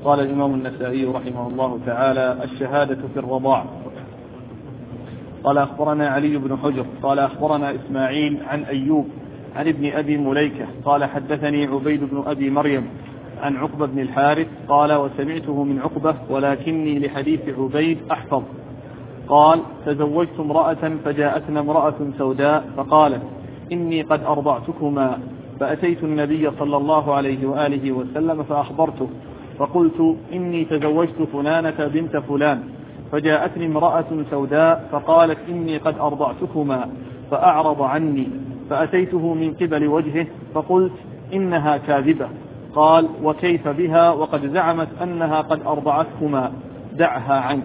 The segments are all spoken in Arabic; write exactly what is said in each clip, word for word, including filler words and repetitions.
قال الإمام النسائي رحمه الله تعالى: الشهادة في الرضاع. قال أخبرنا علي بن حجر قال أخبرنا إسماعيل عن أيوب عن ابن أبي مليكة قال حدثني عبيد بن أبي مريم عن عقبة بن الحارث قال: وسمعته من عقبة ولكني لحديث عبيد أحفظ. قال: تزوجت امرأة فجاءتنا امرأة سوداء فقالت: إني قد أرضعتكما، فأتيت النبي صلى الله عليه وآله وسلم فأخبرته، فقلت: إني تزوجت فلانة بنت فلان، فجاءتني امرأة سوداء فقالت: إني قد أرضعتكما، فأعرض عني، فأتيته من قبل وجهه فقلت: إنها كاذبة. قال: وكيف بها وقد زعمت أنها قد أرضعتكما، دعها عنك.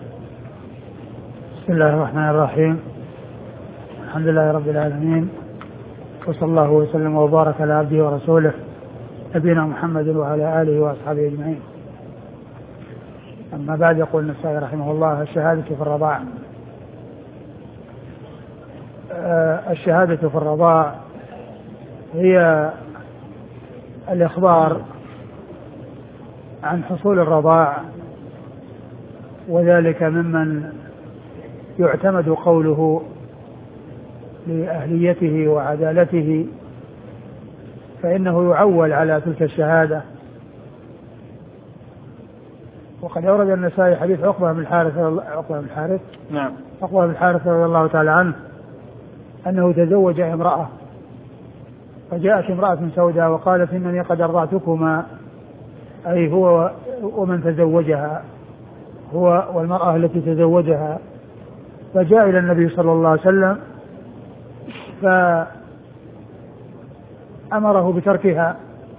بسم الله الرحمن الرحيم. الحمد لله رب العالمين، وصلى الله وسلم وبارك على عبده ورسوله نبينا محمد وعلى آله وأصحابه أجمعين. أما بعد، يقول النسائي رحمه الله: الشهادة في الرضاع. الشهادة في الرضاع هي الإخبار عن حصول الرضاع، وذلك ممن يعتمد قوله لأهليته وعدالته، فإنه يعول على تلك الشهادة. وقد أورد النسائي حديث عقبة بن الحارث عقبة بن الحارث نعم عقبة بن الحارث رضي الله تعالى عنه أنه تزوج امرأة، فجاءت امرأة سوداء وقالت: إنني قد أرضعتكما، أي هو ومن تزوجها، هو والمرأة التي تزوجها. فجاء إلى النبي صلى الله عليه وسلم فأمره بتركها،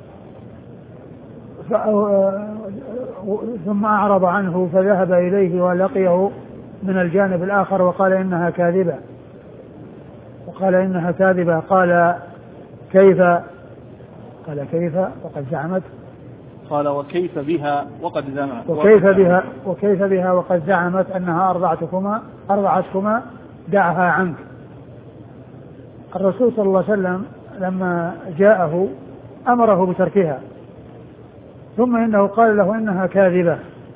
ثم أعرض عنه فذهب إليه ولقيه من الجانب الآخر وقال: إنها كاذبة وقال إنها كاذبة قال: كيف؟ قال: كيف وقد زعمت. قال: وكيف بها وقد زعمت. وكيف بها وكيف بها وقد زعمت أنها أرضعتكما أرضعتكما دعها عنك. الرسول صلى الله عليه وسلم لما جاءه أمره بتركها، ثم إنه قال له: إنها كاذبة.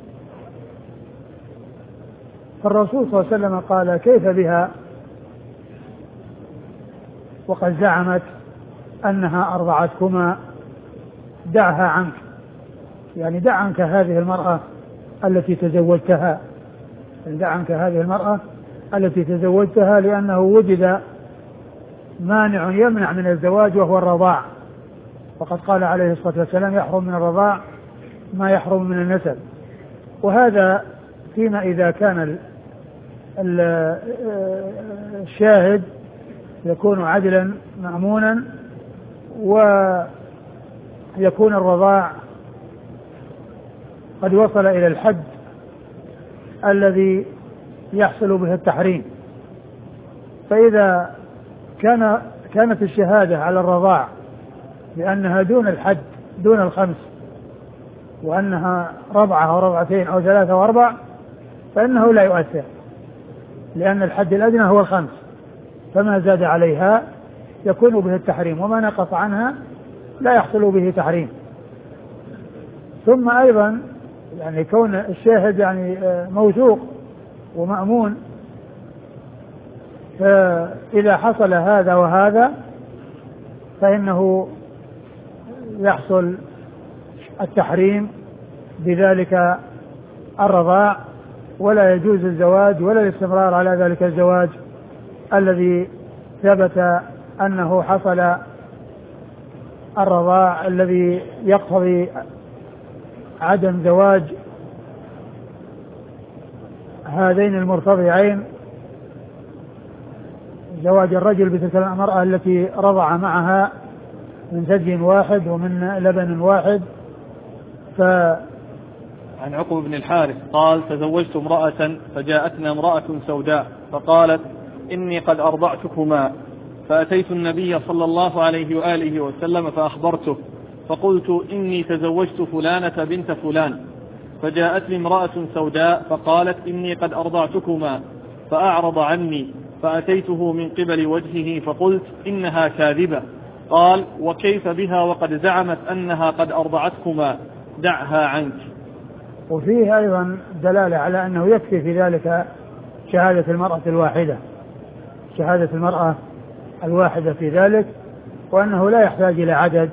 فالرسول صلى الله عليه وسلم قال: كيف بها وقد زعمت أنها أرضعتكما، دعها عنك، يعني دع عنك هذه المرأة التي تزوجتها، دع عنك هذه المرأة التي تزوجتها، لأنه وجد مانع يمنع من الزواج وهو الرضاع، وقد قال عليه الصلاة والسلام: يحرم من الرضاع ما يحرم من النسب. وهذا فيما إذا كان الشاهد يكون عدلا مأمونا، ويكون الرضاع قد وصل إلى الحد الذي يحصل به التحريم. فإذا كان كانت الشهادة على الرضاع لأنها دون الحد، دون الخمس، وأنها رضعة أو رضعتين أو ثلاثة وأربع، فإنه لا يؤثر، لأن الحد الأدنى هو الخمس، فما زاد عليها يكون به التحريم، وما نقص عنها لا يحصل به تحريم. ثم أيضا يعني كون الشاهد يعني موثوق ومأمون، فإذا حصل هذا وهذا فإنه يحصل التحريم بذلك الرضاع، ولا يجوز الزواج ولا الاستمرار على ذلك الزواج الذي ثبت أنه حصل الرضاع الذي يقتضي عدم زواج هذين المرتضعين، زواج الرجل بتلك المرأة التي رضع معها من ثدي واحد ومن لبن واحد. ف عن عقبة بن الحارث قال: تزوجت امرأة فجاءتنا امرأة سوداء فقالت: إني قد أرضعتكما، فأتيت النبي صلى الله عليه وآله وسلم فأخبرته، فقلت: إني تزوجت فلانة بنت فلان، فجاءتني امرأة سوداء فقالت: إني قد أرضعتكما، فأعرض عني، فأتيته من قبل وجهه فقلت: إنها كاذبة. قال: وكيف بها وقد زعمت أنها قد أرضعتكما، دعها عنك. وفيه أيضا دلالة على أنه يكفي في ذلك شهادة المرأة الواحدة شهادة المرأة الواحدة في ذلك، وأنه لا يحتاج إلى عدد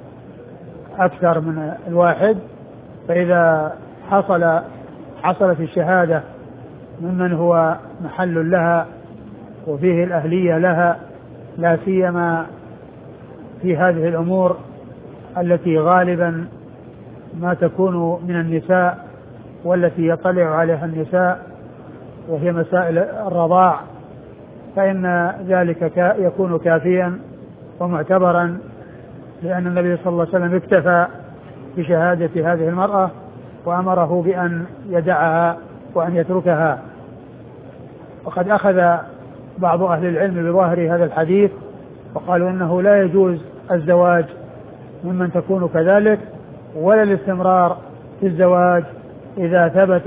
أكثر من الواحد. فإذا حصل حصلت الشهادة ممن هو محل لها وفيه الأهلية لها، لا سيما في هذه الأمور التي غالبا ما تكون من النساء والتي يطلع عليها النساء، وهي مسائل الرضاع، فإن ذلك يكون كافيا ومعتبرا، لأن النبي صلى الله عليه وسلم اكتفى بشهادة هذه المرأة وأمره بأن يدعها وأن يتركها. وقد أخذ بعض أهل العلم بظاهر هذا الحديث وقالوا إنه لا يجوز الزواج ممن تكون كذلك، ولا الاستمرار في الزواج إذا ثبت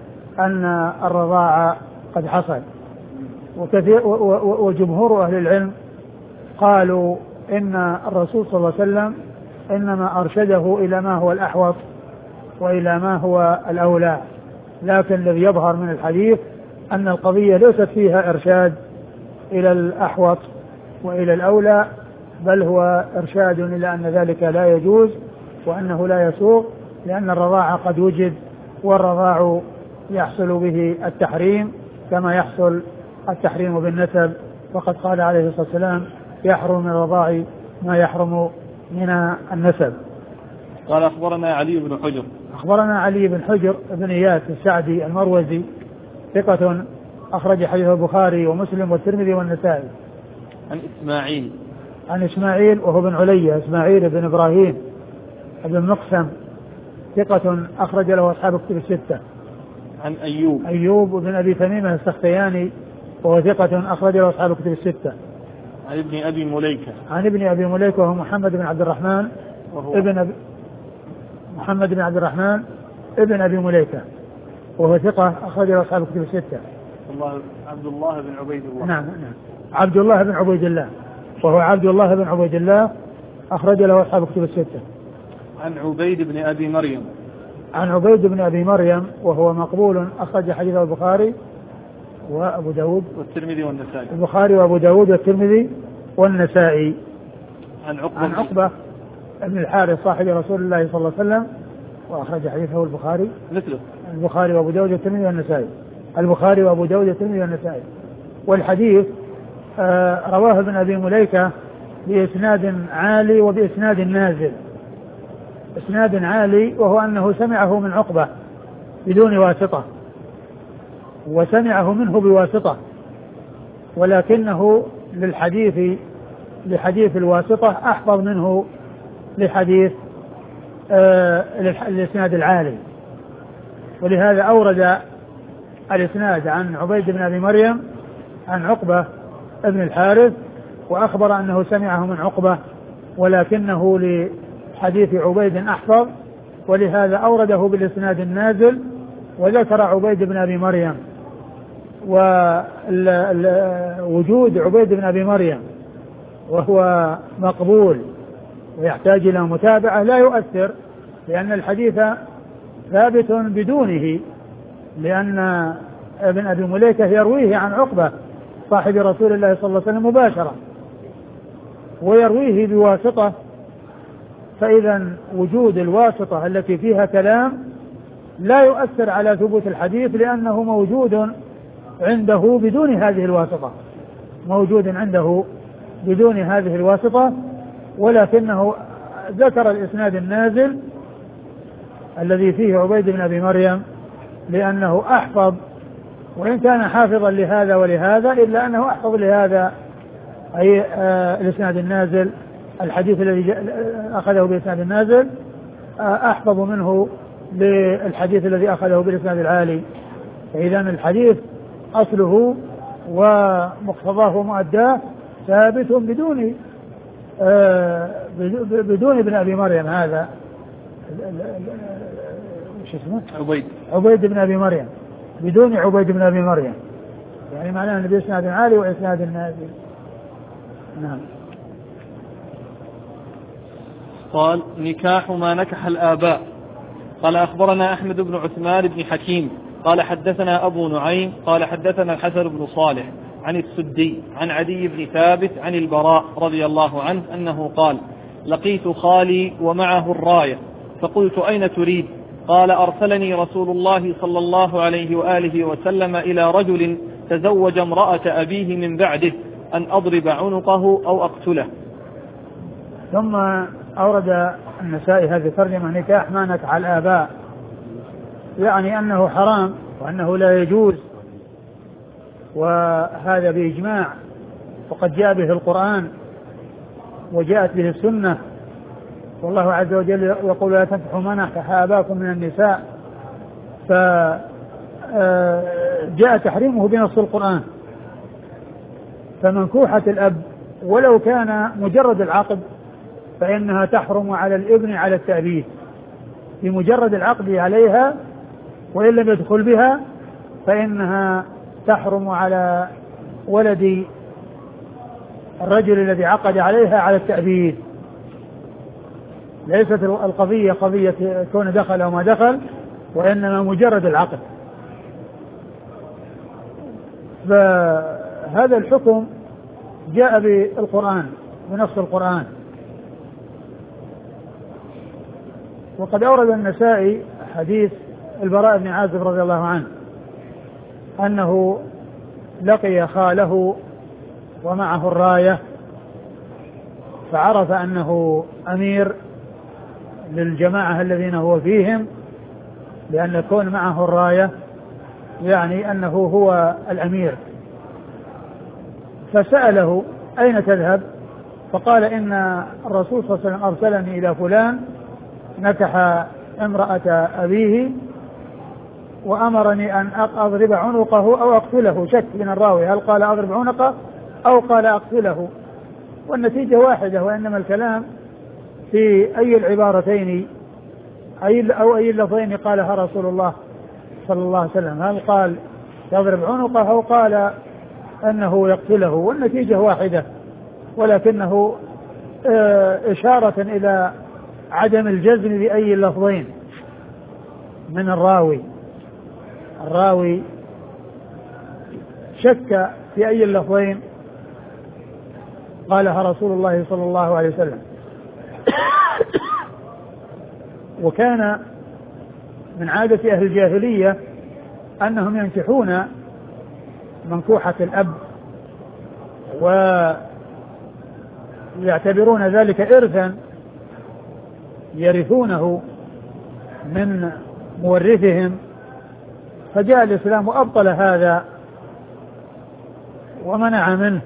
أن الرضاعة قد حصل. وكثير وجمهور أهل العلم قالوا إن الرسول صلى الله عليه وسلم إنما أرشده إلى ما هو الأحوط وإلى ما هو الأولى، لكن الذي يظهر من الحديث أن القضية ليست فيها إرشاد إلى الأحوط وإلى الأولى، بل هو إرشاد إلى أن ذلك لا يجوز وأنه لا يسوغ، لأن الرضاعة قد وجد، والرضاع يحصل به التحريم كما يحصل التحريم بالنسب، وقد قال عليه الصلاة والسلام يحرم من الرضاع ما يحرم من النسب. قال أخبرنا علي بن حجر أخبرنا علي بن حجر بن إياس السعدي المروزي ثقة أخرج حديثه البخاري ومسلم والترمذي والنسائي. عن إسماعيل عن إسماعيل وهو بن علية إسماعيل بن إبراهيم بن مقسم ثقة أخرج له أصحاب كتب الستة. عن أيوب أيوب بن أبي تميمة السختياني وهو ثقة أخرج له أصحاب كتب الستة. عن ابن أبي مليكة عن ابن أبي مليكة وهو محمد بن عبد الرحمن ابن أبي محمد بن عبد الرحمن ابن أبي مليكة وهو ثقة أخرج له أصحاب كتب الستة. الله عبد الله بن عبيد الله. نعم نعم عبد الله بن عبيد الله وهو عبد الله بن عبيد الله أخرج له أصحاب كتب الستة. عن عبيد بن أبي مريم عن عبيد بن أبي مريم وهو مقبول أخرج حديثه البخاري وأبو داود والترمذي والنسائي. البخاري وأبو داود والترمذي والنسائي. عن عقبة عن عقبة ابن الحارث صاحب رسول الله صلى الله عليه وسلم وأخرج حديثه البخاري مثله البخاري وأبو داود والترمذي والنسائي. البخاري وأبو داود والترمذي والنسائي. والحديث آه رواه ابن أبي مليكة بإسناد عالي وبإسناد نازل. إسناد عالي وهو أنه سمعه من عقبة بدون واسطة، وسمعه منه بواسطة، ولكنه للحديث لحديث الواسطة أحفظ منه لحديث آه الإسناد العالي، ولهذا أورد الإسناد عن عبيد بن أبي مريم عن عقبة ابن الحارث وأخبر أنه سمعه من عقبة، ولكنه لحديث عبيد أحفظ، ولهذا أورده بالإسناد النازل وذكر عبيد بن أبي مريم. ووجود عبيد بن أبي مريم وهو مقبول ويحتاج إلى متابعة لا يؤثر، لأن الحديث ثابت بدونه، لأن ابن أبي مليكة يرويه عن عقبة صاحب رسول الله صلى الله عليه وسلم مباشرة ويرويه بواسطة، فإذا وجود الواسطة التي فيها كلام لا يؤثر على ثبوت الحديث، لأنه موجود عنده بدون هذه الواسطة موجود عنده بدون هذه الواسطة ولكنه ذكر الإسناد النازل الذي فيه عبيد بن أبي مريم لأنه أحفظ، وإن كان حافظا لهذا ولهذا إلا أنه أحفظ لهذا أي آه الإسناد النازل. الحديث الذي أخذه بالإسناد النازل آه أحفظ منه للحديث الذي أخذه بالإسناد العالي. فإذا الحديث أصله ومقتضاه ومؤداه ثابت بدون آه بدون ابن أبي مريم هذا شو اسمه؟ عبيد عبيد بن أبي مريم بدون عبيد بن أبي مريم، يعني معناه أن بإسناد عالي وإسناد نازل. نعم. قال نكاح ما نكح الآباء. قال أخبرنا أحمد بن عثمان بن حكيم قال حدثنا أبو نعيم قال حدثنا الحسن بن صالح عن السدي عن عدي بن ثابت عن البراء رضي الله عنه أنه قال لقيت خالي ومعه الراية فقلت أين تريد؟ قال أرسلني رسول الله صلى الله عليه وآله وسلم إلى رجل تزوج امرأة أبيه من بعده أن أضرب عنقه أو أقتله. ثم أورد النسائي هذه الترجمة نكاح ما نكح الآباء، يعني أنه حرام وأنه لا يجوز، وهذا بإجماع، وقد جاء به القرآن وجاءت به السنة، والله عز وجل يقول لا تنكحوا ما نكح آباءكم من النساء، فجاء تحريمه بنص القرآن. فمنكوحة الأب ولو كان مجرد العقد فإنها تحرم على الابن على التأبيد بمجرد العقد عليها، وإن لم يدخل بها فإنها تحرم على ولد الرجل الذي عقد عليها على التأبيد. ليست القضية قضية كون دخل أو ما دخل، وإنما مجرد العقد. فهذا الحكم جاء بالقرآن بنص القرآن. وقد أورد النسائي حديث البراء بن عازب رضي الله عنه أنه لقي خاله ومعه الراية، فعرف أنه أمير للجماعة الذين هو فيهم، لأن يكون معه الراية يعني أنه هو الأمير. فسأله أين تذهب؟ فقال إن الرسول صلى الله عليه وسلم أرسلني إلى فلان نكح امرأة أبيه وأمرني أن أضرب عنقه أو أقتله. شك من الراوي هل قال أضرب عنقه أو قال أقتله، والنتيجة واحدة، وإنما الكلام في أي العبارتين أي أو أي اللفظين قالها رسول الله صلى الله عليه وسلم، هل قال يضرب عنقه أو قال أنه يقتله، والنتيجة واحدة، ولكنه إشارة إلى عدم الجزم بأي اللفظين من الراوي. الراوي شك في أي اللفظين قالها رسول الله صلى الله عليه وسلم. وكان من عادة أهل الجاهلية أنهم ينكحون منكوحة الأب ويعتبرون ذلك إرثا يرثونه من مورثهم، فجاء الإسلام وأبطل هذا ومنع منه،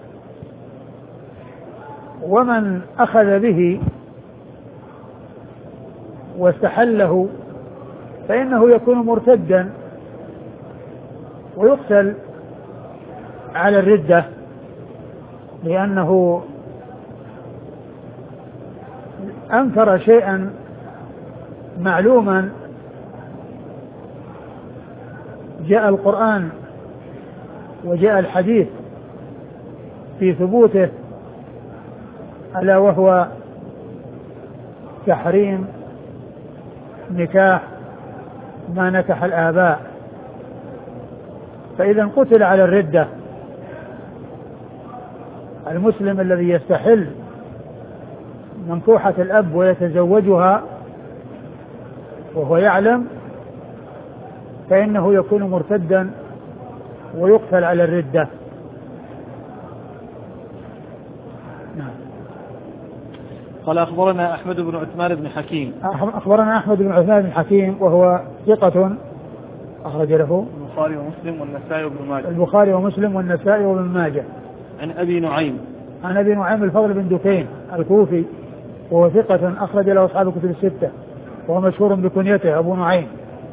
ومن أخذ به واستحله فإنه يكون مرتدا ويقتل على الردة، لأنه أنكر شيئا معلوما جاء القرآن وجاء الحديث في ثبوته، ألا وهو تحريم نكاح ما نكح الآباء. فإذا قتل على الردة المسلم الذي يستحل منكوحة الأب ويتزوجها وهو يعلم، فإنه يكون مرتدا ويقتل على الردة. نعم. قال أخبرنا أحمد بن عثمان بن حكيم أخبرنا أحمد بن عثمان بن حكيم وهو ثقة أخرج له البخاري ومسلم والنسائي وابن ماجه البخاري ومسلم والنسائي وابن ماجه. عن أبي نعيم عن أبي نعيم الفضل بن دكين الكوفي وهو ثقة أخرج له أصحاب الكتب الستة، وهو مشهور بكنيته أبو نعيم.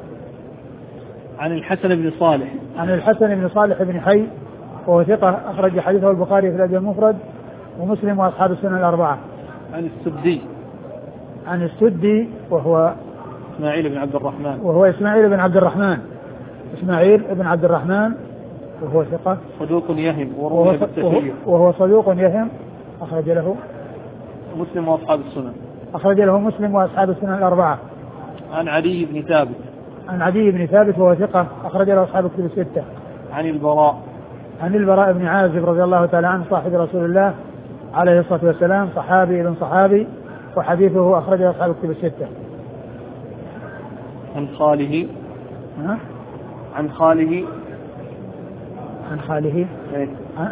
عن الحسن بن صالح عن الحسن بن صالح بن حي وهو ثقة أخرج حديثه البخاري في الأدب المفرد ومسلم وأصحاب السنن الأربعة. عن السدي عن السدي وهو إسماعيل بن عبد الرحمن وهو إسماعيل بن عبد الرحمن إسماعيل بن عبد الرحمن وهو ثقة صدوق يهم وروي بالتشيع وهو صدوق يهم أخرج له مسلم وأصحاب السنن أخرج له مسلم وأصحاب السنن الأربعة. عن عدي بن ثابت. عن عدي بن ثابت وهو ثقة أخرج له أصحاب الكتب الستة. عن البراء. عن البراء بن عازب رضي الله تعالى عنه صاحب رسول الله عليه الصلاة والسلام، صحابي ابن صحابي، وحديثه أخرجه أصحاب الكتب الستة. عن خاله. ها؟ عن خاله. عن خاله. إيه؟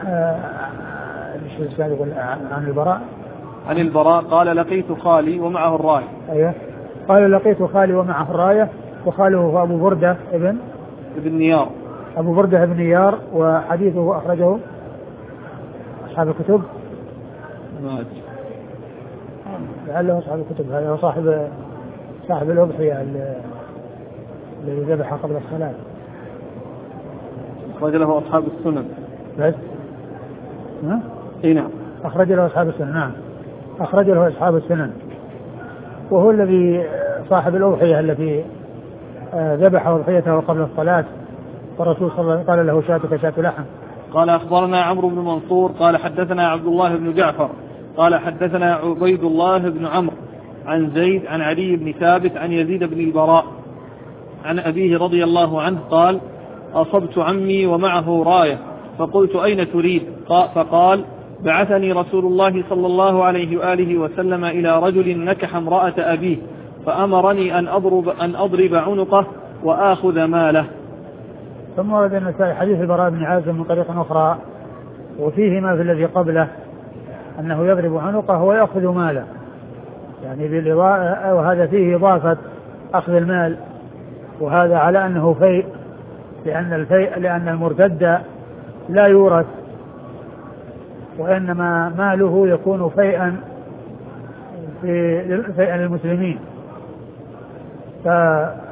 ايش الإسناد يقول عن البراء؟ عن البراء قال لقيت خالي ومعه الراية. أيوه. قال لقيت خالي ومعه الراية، وخاله هو أبو بردة ابن ابن نيار. أبو بردة ابن نيار، وحديثه أخرجه أصحاب الكتب. ما أدري. لعله أصحاب الكتب. هذا هو صاحب صاحب الأضحية الذي ذبح قبل الصلاة. أخرج له أصحاب السنن. بس. ها؟ إيه نعم. أخرج له أصحاب السنن. نعم. أخرج له أصحاب السنن. وهو الذي صاحب الأضحية التي ذبح أضحيته قبل الصلاة، والرسول صلى الله عليه وسلم قال له شاتك شات لحم. قال أخبرنا عمرو بن منصور قال حدثنا عبد الله بن جعفر قال حدثنا عبيد الله بن عمرو عن زيد عن علي بن ثابت عن يزيد بن البراء عن أبيه رضي الله عنه قال أصبت عمي ومعه راية فقلت أين تريد؟ فقال بعثني رسول الله صلى الله عليه وآله وسلم إلى رجل نكح امرأة أبيه فأمرني أن أضرب, أن أضرب عنقه وآخذ ماله. ثم ورد النسائي حديث البراء بن عازب من طريق أخرى وفيه ما في الذي قبله أنه يضرب عنقه ويأخذ ماله، يعني بالإضاءة، وهذا فيه إضافة أخذ المال، وهذا على أنه فيء، لأن الفيء لأن المرتد لا يورث، وإنما ماله يكون فيئا في فيئا للمسلمين. فهذا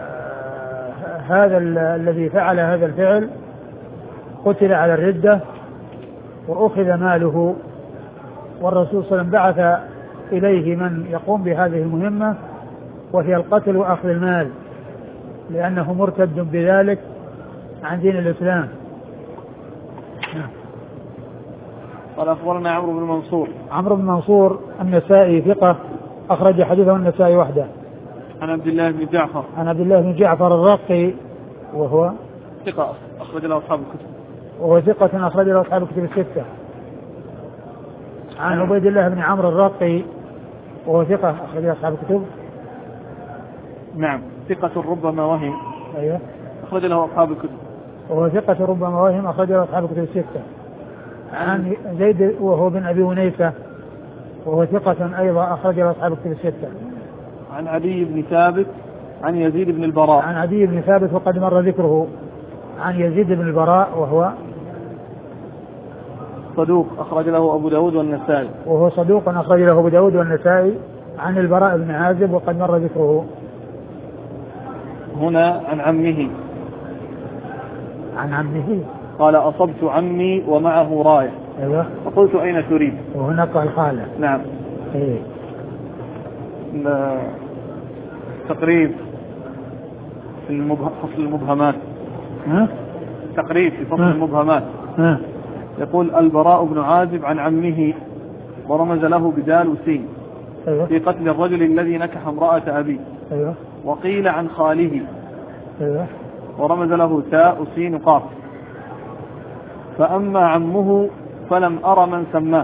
الذي فعل هذا الفعل قتل على الردة وأخذ ماله، والرسول صلى الله عليه وسلم بعث إليه من يقوم بهذه المهمة وهي القتل وأخذ المال، لأنه مرتد بذلك عن دين الإسلام. قال أخبرنا عمرو بن منصور. عمرو بن منصور النسائي ثقة أخرج حديثه النسائي وحده. عن عبد الله بن جعفر. عن عبد الله بن جعفر الرقي وهو ثقة أخرج له أصحاب الكتب. وهو ثقة أخرج له أصحاب الكتب الستة. عن عبيد الله بن عمرو الرقي وهو ثقة أخرج له أصحاب الكتب. نعم ثقة ربما وهم. أيوه أخرج له أصحاب الكتب. وهو ثقة ربما وهم أخرج له أصحاب الكتب الستة. عن زيد وهو بن أبي ونيسة وهو ثقة أيضا أخرج له أصحاب الكتب الستة. عن علي بن ثابت عن يزيد بن البراء. عن علي بن ثابت وقد مر ذكره. عن يزيد بن البراء وهو صدوق أخرج له أبو داود والنسائي. وهو صدوق أخرج له أبو داود والنسائي. عن البراء بن عازب وقد مر ذكره. هنا عن عمه. عن عمه قال أصبت عمي ومعه راية. أيوه. فقلت أين تريد؟ وهنا قال خاله. نعم. إيه. تقريب في المبه... فصل المبهمات. ها؟ تقريب في فصل ها؟ المبهمات. ها؟ يقول البراء بن عازب عن عمه ورمز له بدال وسين. أيوه. في قتل الرجل الذي نكح امرأة أبيه. أيوه. وقيل عن خاله. أيوه. ورمز له تاء وسين قاف. فأما عمه فلم أر من سماه،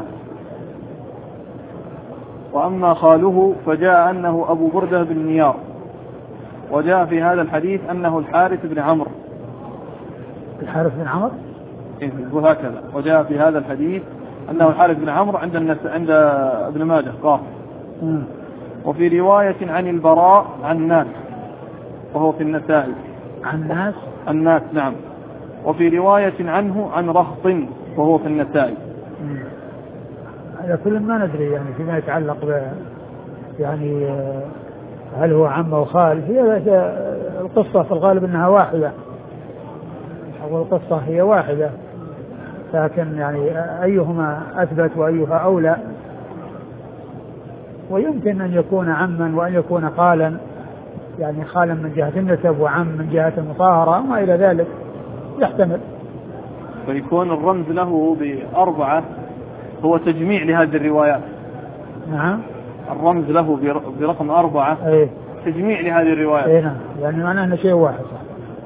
وأما خاله فجاء أنه أبو بردة بن نيار، وجاء في هذا الحديث أنه الحارث بن عمرو. الحارث بن عمرو؟ إيه وهكذا. وجاء في هذا الحديث أنه الحارث بن عمرو عند النس... عند ابن ماجه قاف. وفي رواية عن البراء عن ناس وهو في النسائي. عن ناس؟ الناس نعم. وفي رواية عنه عن رهط وهو في النسائي. هذا كل ما ندري يعني فيما يتعلق ب يعني هل هو عم أو خال. هي القصة في الغالب أنها واحدة، أو القصة هي واحدة، لكن يعني أيهما أثبت وأيها أولى. ويمكن أن يكون عما وأن يكون خالا، يعني خالا من جهة النسب وعم من جهة المطهرة وما إلى ذلك، يحتمل. فيكون الرمز له بأربعة هو تجميع لهذه الروايات. نعم. الرمز له برقم أربعة أيه. تجميع لهذه الرواية. اي نعم، يعني معناه انه شيء واحد صح.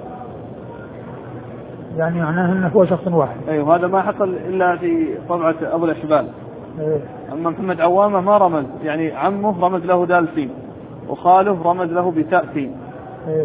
يعني معناه انه هو شخص واحد. ايوه هذا ما حصل الا في طبعة ابو الاشبال. أيه. اما محمد عوامة ما رمز، يعني عمه رمز له دال سين وخاله رمز له بتاء سين. أيه.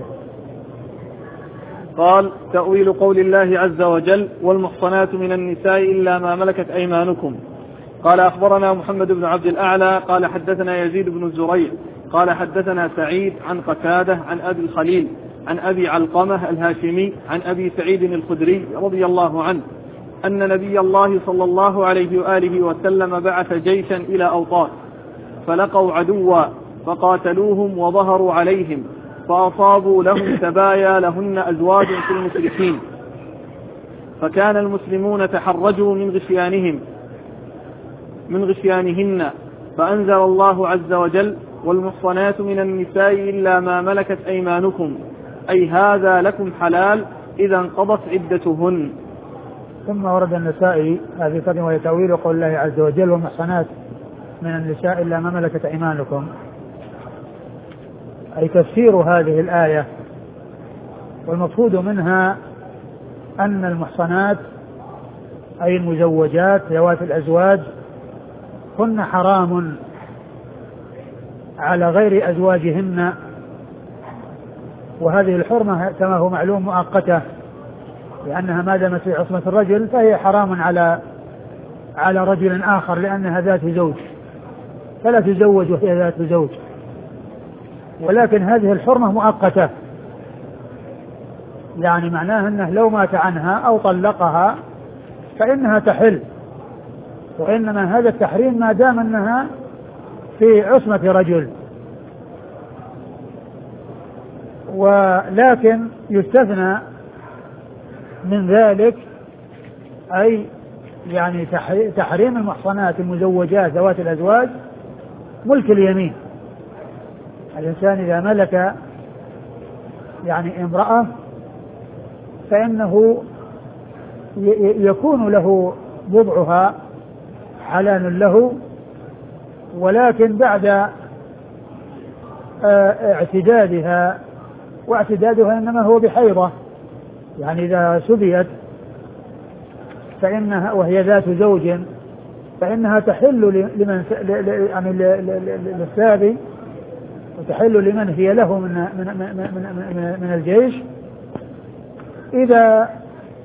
قال تأويل قول الله عز وجل والمحصنات من النساء إلا ما ملكت أيمانكم. قال أخبرنا محمد بن عبد الأعلى قال حدثنا يزيد بن الزريع قال حدثنا سعيد عن قتادة عن أبي الخليل عن أبي علقمة الهاشمي عن أبي سعيد الخدري رضي الله عنه أن نبي الله صلى الله عليه وآله وسلم بعث جيشا إلى أوطان فلقوا عدوا فقاتلوهم وظهروا عليهم فأصابوا لهم سبايا لهن أزواج في المشركين فكان المسلمون تحرجوا من غشيانهم من غشيانهن فأنزل الله عز وجل والمحصنات من النساء إلا ما ملكت أيمانكم أي هذا لكم حلال إذا انقضت عدتهن. ثم ورد النسائي هذه الكلمة وهي تأويل قول الله عز وجل والمحصنات من النساء إلا ما ملكت أيمانكم، أي تفسير هذه الآية. والمقصود منها أن المحصنات أي المزوجات ذوات الأزواج هن حرام على غير أزواجهن، وهذه الحرمة كما هو معلوم مؤقتة، لأنها ما دامت في عصمة الرجل فهي حرام على على رجل آخر لأنها ذات زوج، فلا تزوج وهي ذات زوج. ولكن هذه الحرمة مؤقتة، يعني معناها أنه لو مات عنها أو طلقها فإنها تحل، وإنما هذا التحريم ما دام أنها في عصمة رجل. ولكن يستثنى من ذلك أي يعني تحريم المحصنات المزوجات ذوات الأزواج ملك اليمين. الإنسان إذا ملك يعني امرأة فإنه يكون له بضعها حلال له، ولكن بعد اعتدادها، واعتدادها إنما هو بحيضة، يعني إذا سبيت فإنها وهي ذات زوج فإنها تحل لمن يعني للسابي، وتحل لمن هي له من من من من, من الجيش إذا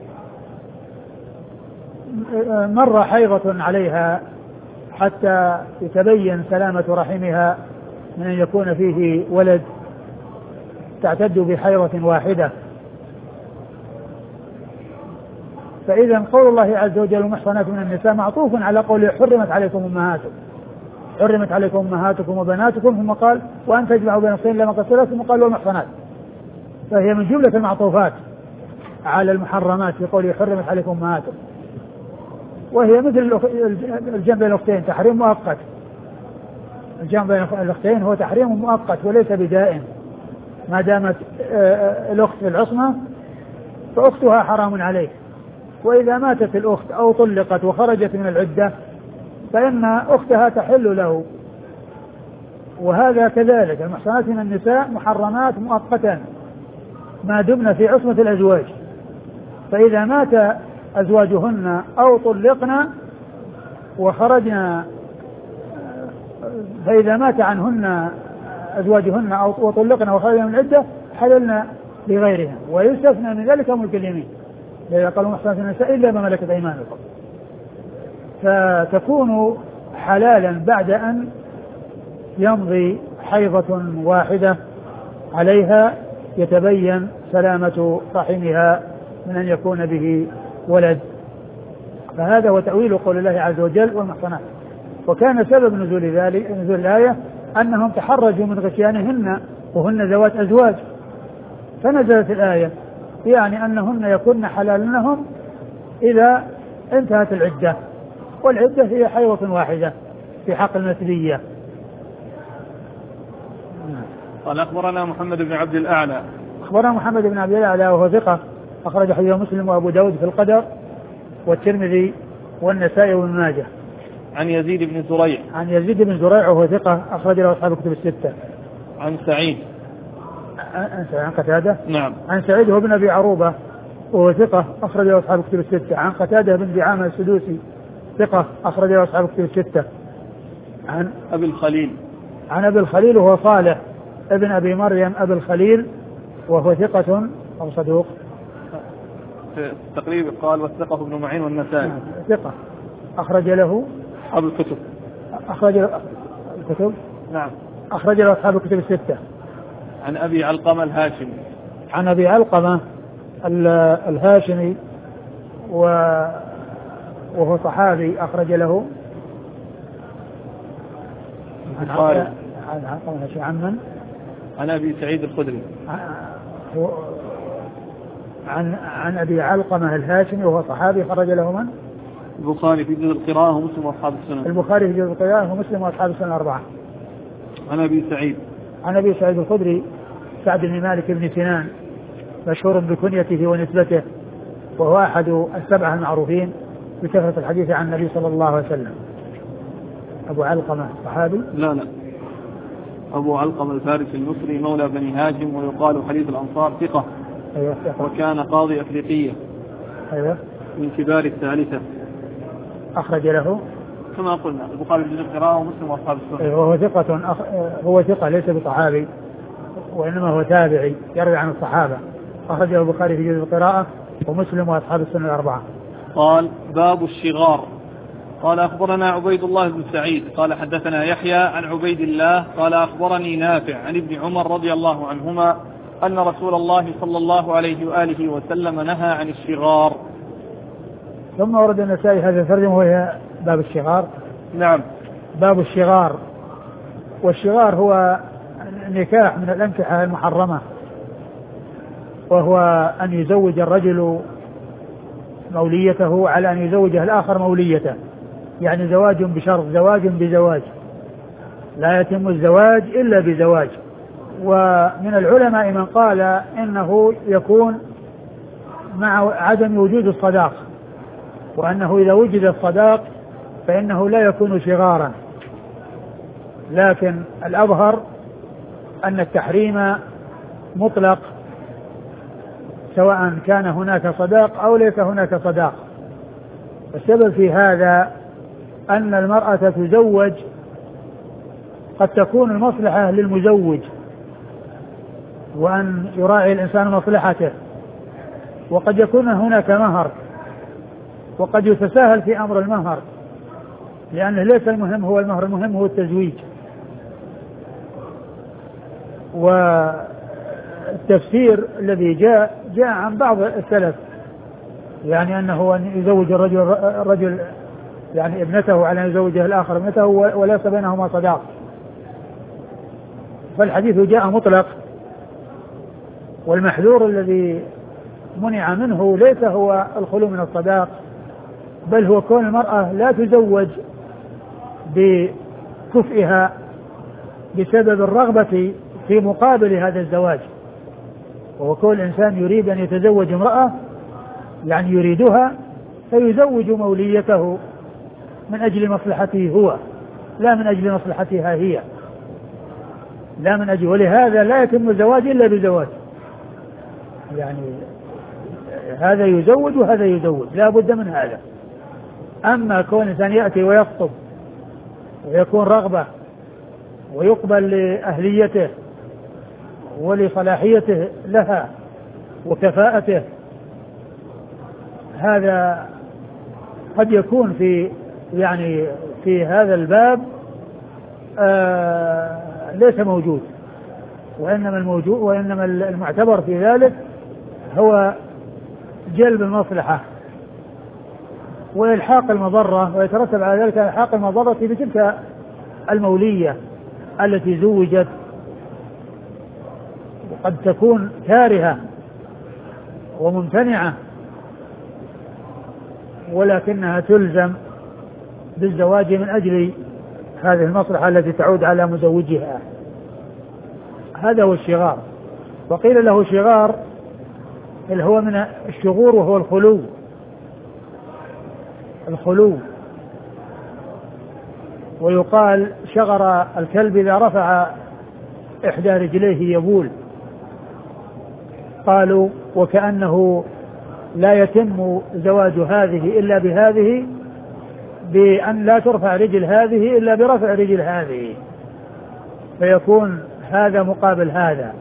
مر حيضة عليها حتى يتبين سلامة رحمها من أن يكون فيه ولد، تعتد بحيضة واحدة. فإذا قول الله عز وجل المحصنات من النساء معطوف على قوله حرمت عليكم أمهاتكم، حرمت عليكم أمهاتكم وبناتكم، ثم قال وأن تجمعوا بين الأختين إلا ما قد سلف، ثم قال والمحصنات، فهي من جملة المعطوفات على المحرمات في قوله حرمت عليكم أمهاتكم، وهي مثل الجمع بين الأختين تحريم مؤقت. الجمع بين الأختين هو تحريم مؤقت وليس بدائم، ما دامت الأخت في العصمة فأختها حرام عليه، وإذا ماتت الأخت أو طلقت وخرجت من العدة فإن أختها تحل له. وهذا كذلك المحصنات من النساء محرمات مؤقتا ما دمنا في عصمة الأزواج، فإذا مات أزواجهن أو طلقنا وخرجنا، فإذا مات عنهن أزواجهن أو وطلقنا وخرجنا من العدة حللنا لغيرها، ويستثنى من ذلك ملك اليمين، لا يقال محصنات من النساء إلا ما ملكت أيمانكم، فتكون حلالا بعد أن يمضي حيضة واحدة عليها يتبين سلامة رحمها من أن يكون به ولد. فهذا هو تأويل قول الله عز وجل والمحصنات. وكان سبب نزول ذلك نزول الآية أنهم تحرجوا من غشيانهن وهن ذوات أزواج، فنزلت الآية يعني أنهن يكون حلال لهم إذا انتهت العدة، والعدة هي حيضة واحدة في حق المثلية. قال أخبرنا محمد بن عبد الأعلى أخبرنا محمد بن عبد الأعلى وهو ثقة أخرج حديث مسلم وأبو داود في القدر والترمذي والنسائي وابن ماجه. عن يزيد بن زريع عن يزيد بن زريع وهو ثقة أخرج له أصحاب الكتب الستة. عن سعيد عن قتادة. نعم. عن سعيد بن أبي عروبة وهو ثقة أخرج له أصحاب الكتب الستة. عن قتادة بن دعامة السدوسي ثقة أخرج له أصحاب الكتب الستة. عن أبي الخليل. عن أبي الخليل وهو صالح ابن أبي مريم أبي الخليل وهو ثقة أو صدوق. في التقريب قال والثقة ابن معين والنسائي. ثقة أخرج له أصحاب الكتب. أخرج الكتب. نعم. أخرج له أصحاب الكتب الستة. عن أبي علقمة الهاشمي. عن أبي علقمة الهاشمي وهو صحابي أخرج له البخاري. عن علقمة الهاشمي عن من؟ عن أبي سعيد الخدري. عن عن أبي علقمة الهاشمي وهو صحابي خرج له من؟ البخاري في جزء القراءة ومسلم وأصحاب السنن. البخاري في جزء القراءة ومسلم وأصحاب السنن الأربعة. عن أبي سعيد. عن أبي سعيد الخدري سعد بن مالك بن سنان مشهور بكنيته ونسبته وهو أحد السبعة المعروفين بكثرة الحديث عن النبي صلى الله عليه وسلم. أبو علقمة صحابي؟ لا لا أبو علقمة الفارسي المصري مولى بني هاشم ويقال حديث الأنصار ثقة. أيوة. وكان قاضي أفريقية. أيوة. من كبار الثالثة. أخرج له كما قلنا البخاري في جزء القراءة ومسلم وأصحاب السنن. أيوة. وهو ثقة أخ... هو ثقة ليس بصحابي وإنما هو تابعي يروي عن الصحابة. أخرجه البخاري في جزء القراءة ومسلم وأصحاب السنن الأربعة. قال باب الشغار. قال أخبرنا عبيد الله بن سعيد قال حدثنا يحيى عن عبيد الله قال أخبرني نافع عن ابن عمر رضي الله عنهما أن رسول الله صلى الله عليه وآله وسلم نهى عن الشغار. ثم ورد النسائي هذا الترجمة وهي باب الشغار. نعم. باب الشغار. والشغار هو نكاح من الأنكحة المحرمة وهو أن يزوج الرجل موليته على أن يزوجه الآخر موليته يعني زواج بشرط زواج بزواج لا يتم الزواج إلا بزواج. ومن العلماء من قال إنه يكون مع عدم وجود الصداق وأنه إذا وجد الصداق فإنه لا يكون شغارا لكن الأظهر أن التحريم مطلق سواء كان هناك صداق أو ليس هناك صداق. السبب في هذا أن المرأة تزوج قد تكون المصلحة للمزوج وأن يراعي الإنسان مصلحته وقد يكون هناك مهر وقد يتساهل في أمر المهر لأنه ليس المهم هو المهر المهم هو التزويج. والتفسير الذي جاء جاء عن بعض السلف يعني أنه أن يزوج الرجل, الرجل يعني ابنته على أن يزوجها الآخر ابنته وليس بينهما صداق. فالحديث جاء مطلق والمحذور الذي منع منه ليس هو الخلو من الصداق بل هو كون المرأة لا تزوج بكفئها بسبب الرغبة في مقابل هذا الزواج. وهو كون الإنسان يريد أن يتزوج امرأة يعني يريدها فيزوج موليته من أجل مصلحته هو لا من أجل مصلحتها هي لا من أجل. ولهذا لا يتم الزواج إلا بزواج يعني هذا يزوج وهذا يزوج لا بد من هذا. أما كون إنسان يأتي ويخطب ويكون رغبة ويقبل لأهليته ولصلاحيته لها وكفاءته هذا قد يكون في يعني في هذا الباب آه ليس موجود وإنما الموجود وإنما المعتبر في ذلك هو جلب المصلحة وإلحاق المضرة ويترتب على ذلك إلحاق المضرة بتلك المولية التي زوجت وقد تكون كارهة وممتنعة ولكنها تلزم بالزواج من أجل هذه المصلحة التي تعود على مزوجها. هذا هو الشغار. وقيل له شغار اللي هو من الشغور وهو الخلو الخلو ويقال شغر الكلب إذا رفع إحدى رجليه يبول قالوا وكأنه لا يتم زواج هذه إلا بهذه، بأن لا ترفع رجل هذه إلا برفع رجل هذه، فيكون هذا مقابل هذا.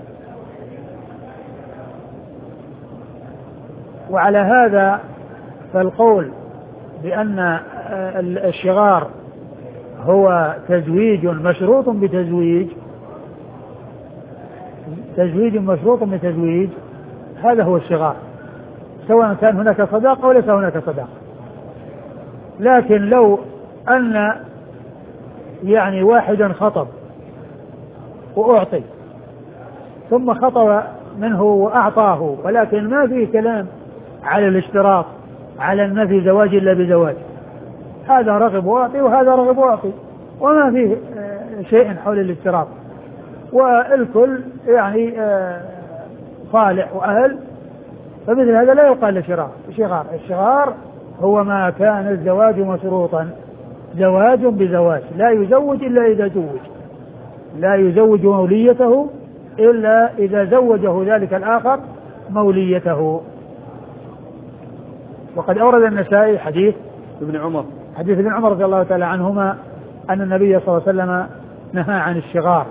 وعلى هذا فالقول بأن الشغار هو تزويج مشروط بتزويج تزويج مشروط بتزويج هذا هو الشغار، سواء كان هناك صداقة وليس هناك صداقة. لكن لو أن يعني واحدا خطب وأعطي ثم خطب منه وأعطاه، ولكن ما فيه كلام على الاشتراط على النفي زواج إلا بزواج، هذا رغب وأعطي وهذا رغب وأعطي وما فيه شيء حول الاشتراط، والكل يعني صالح وأهل، فمثل هذا لا يقال لشغار. الشغار الشغار هو ما كان الزواج مشروطا، زواج بزواج، لا يزوج إلا إذا زوج، لا يزوج موليته إلا إذا زوجه ذلك الآخر موليته. وقد أورد النسائي حديث ابن عمر حديث ابن عمر رضي الله تعالى عنهما أن النبي صلى الله عليه وسلم نهى عن الشغار.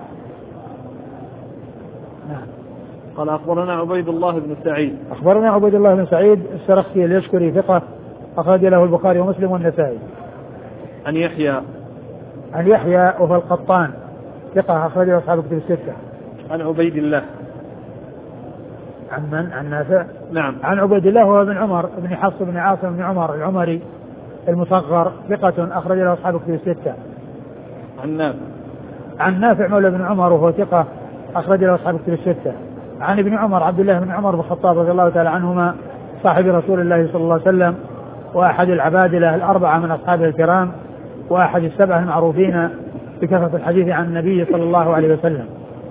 نعم. قال أخبرنا عبيد الله بن سعيد أخبرنا عبيد الله بن سعيد السرخسي اليشكري ثقة أخرج له البخاري ومسلم والنسائي. عن يحيى عن يحيى وهو القطان ثقة أخرج له أصحاب كتب الستة. عن عبيد الله عن من؟ عن نافع. نعم. عن عبيد الله وهو بن عمر بن حفص بن عاصم بن عمر العمري المصغر ثقة أخرج له أصحاب كتب الستة. عن نافع عن نافع مولى بن عمر وهو ثقة أخرج له أصحاب كتب الستة. عن ابن عمر عبد الله بن عمر بن الخطاب رضي الله تعالى عنهما صاحب رسول الله صلى الله عليه وسلم وأحد العبادلة الأربعة من أصحابه الكرام وأحد السبعة المعروفين بكثرة الحديث عن النبي صلى الله عليه وسلم.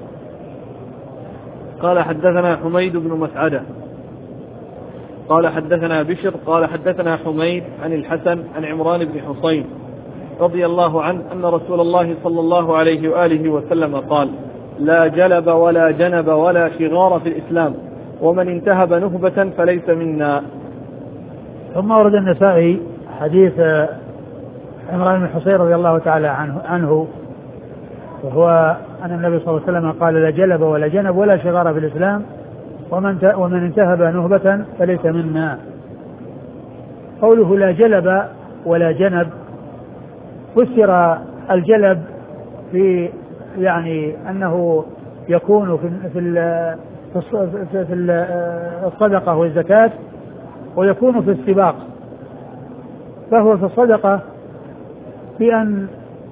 قال حدثنا حميد بن مسعدة قال حدثنا بشر قال حدثنا حميد عن الحسن عن عمران بن حصين رضي الله عنه أن رسول الله صلى الله عليه وآله وسلم قال: لا جلب ولا جنب ولا شغار في الإسلام، ومن انتهب نهبة فليس منا. ثم ورد النسائي حديث عمران بن حصين رضي الله تعالى عنه, عنه وهو أن النبي صلى الله عليه وسلم قال: لا جلب ولا جنب ولا شغار في الإسلام، ومن, ومن انتهب نهبة فليس منا. قوله لا جلب ولا جنب فسر الجلب في يعني أنه يكون في في في الصدقة والزكاة، ويكون في السباق. فهو في الصدقة بأن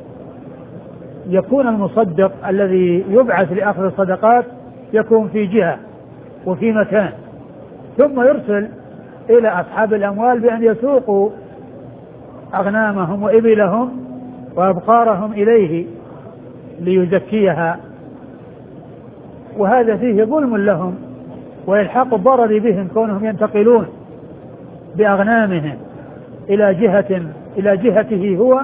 يكون المصدق الذي يبعث لأخذ الصدقات يكون في جهة وفي مكان، ثم يرسل إلى أصحاب الأموال بأن يسوقوا أغنامهم وإبلهم وأبقارهم إليه ليزكيها، وهذا فيه ظلم لهم وإلحاق الضرر بهم كونهم ينتقلون بأغنامهم إلى جهة إلى جهته هو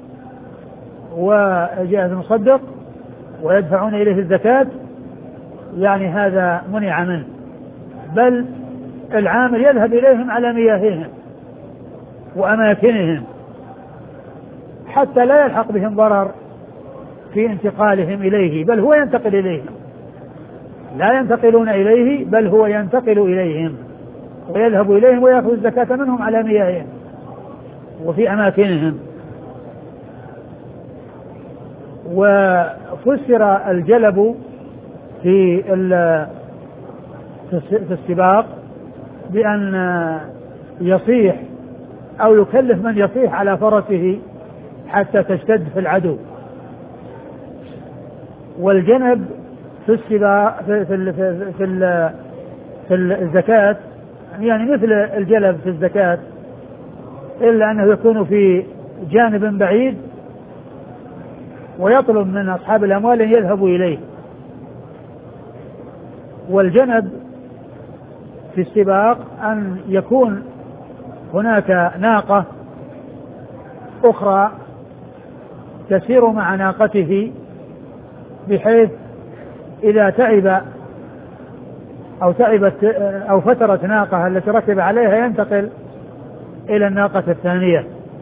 وجهة المصدق ويدفعون إليه الزكاة، يعني هذا منع منه، بل العامل يذهب إليهم على مياههم وأماكنهم حتى لا يلحق بهم ضرر في انتقالهم إليه، بل هو ينتقل إليهم، لا ينتقلون إليه بل هو ينتقل إليهم ويذهب إليهم ويأخذ الزكاة منهم على مياههم وفي أماكنهم. وفسر الجلب في في السباق بأن يصيح أو يكلف من يصيح على فرسه حتى تشتد في العدو. والجنب في السباق في في في, في, في الزكاة يعني مثل الجلب في الزكاة، إلا أنه يكون في جانب بعيد ويطلب من أصحاب الأموال أن يذهبوا إليه. والجنب في السباق أن يكون هناك ناقة أخرى تسير مع ناقته، بحيث إذا تعب أو تعبت أو فترت ناقة التي ركب عليها ينتقل إلى الناقة الثانية.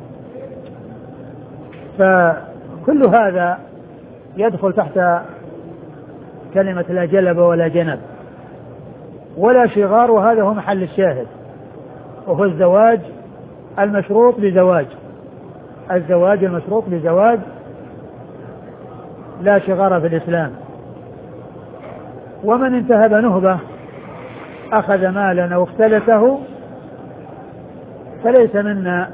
فكل هذا يدخل تحت كلمة لا جلب ولا جنب ولا شغار، وهذا هو محل الشاهد، وهو الزواج المشروط بزواج، الزواج المشروط بزواج لا شغار في الإسلام. ومن انتهب نهبة أخذ مالا أو اختلته فليس منا،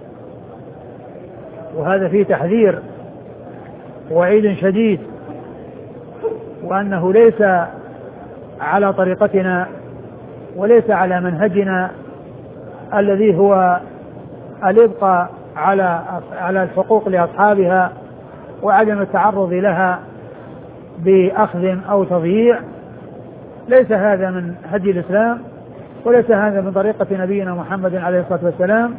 وهذا فيه تحذير وعيد شديد، وأنه ليس على طريقتنا وليس على منهجنا الذي هو الإبقاء على على الحقوق لأصحابها وعدم التعرض لها بأخذ أو تضييع. ليس هذا من هدي الإسلام، وليس هذا من طريقة نبينا محمد عليه الصلاة والسلام،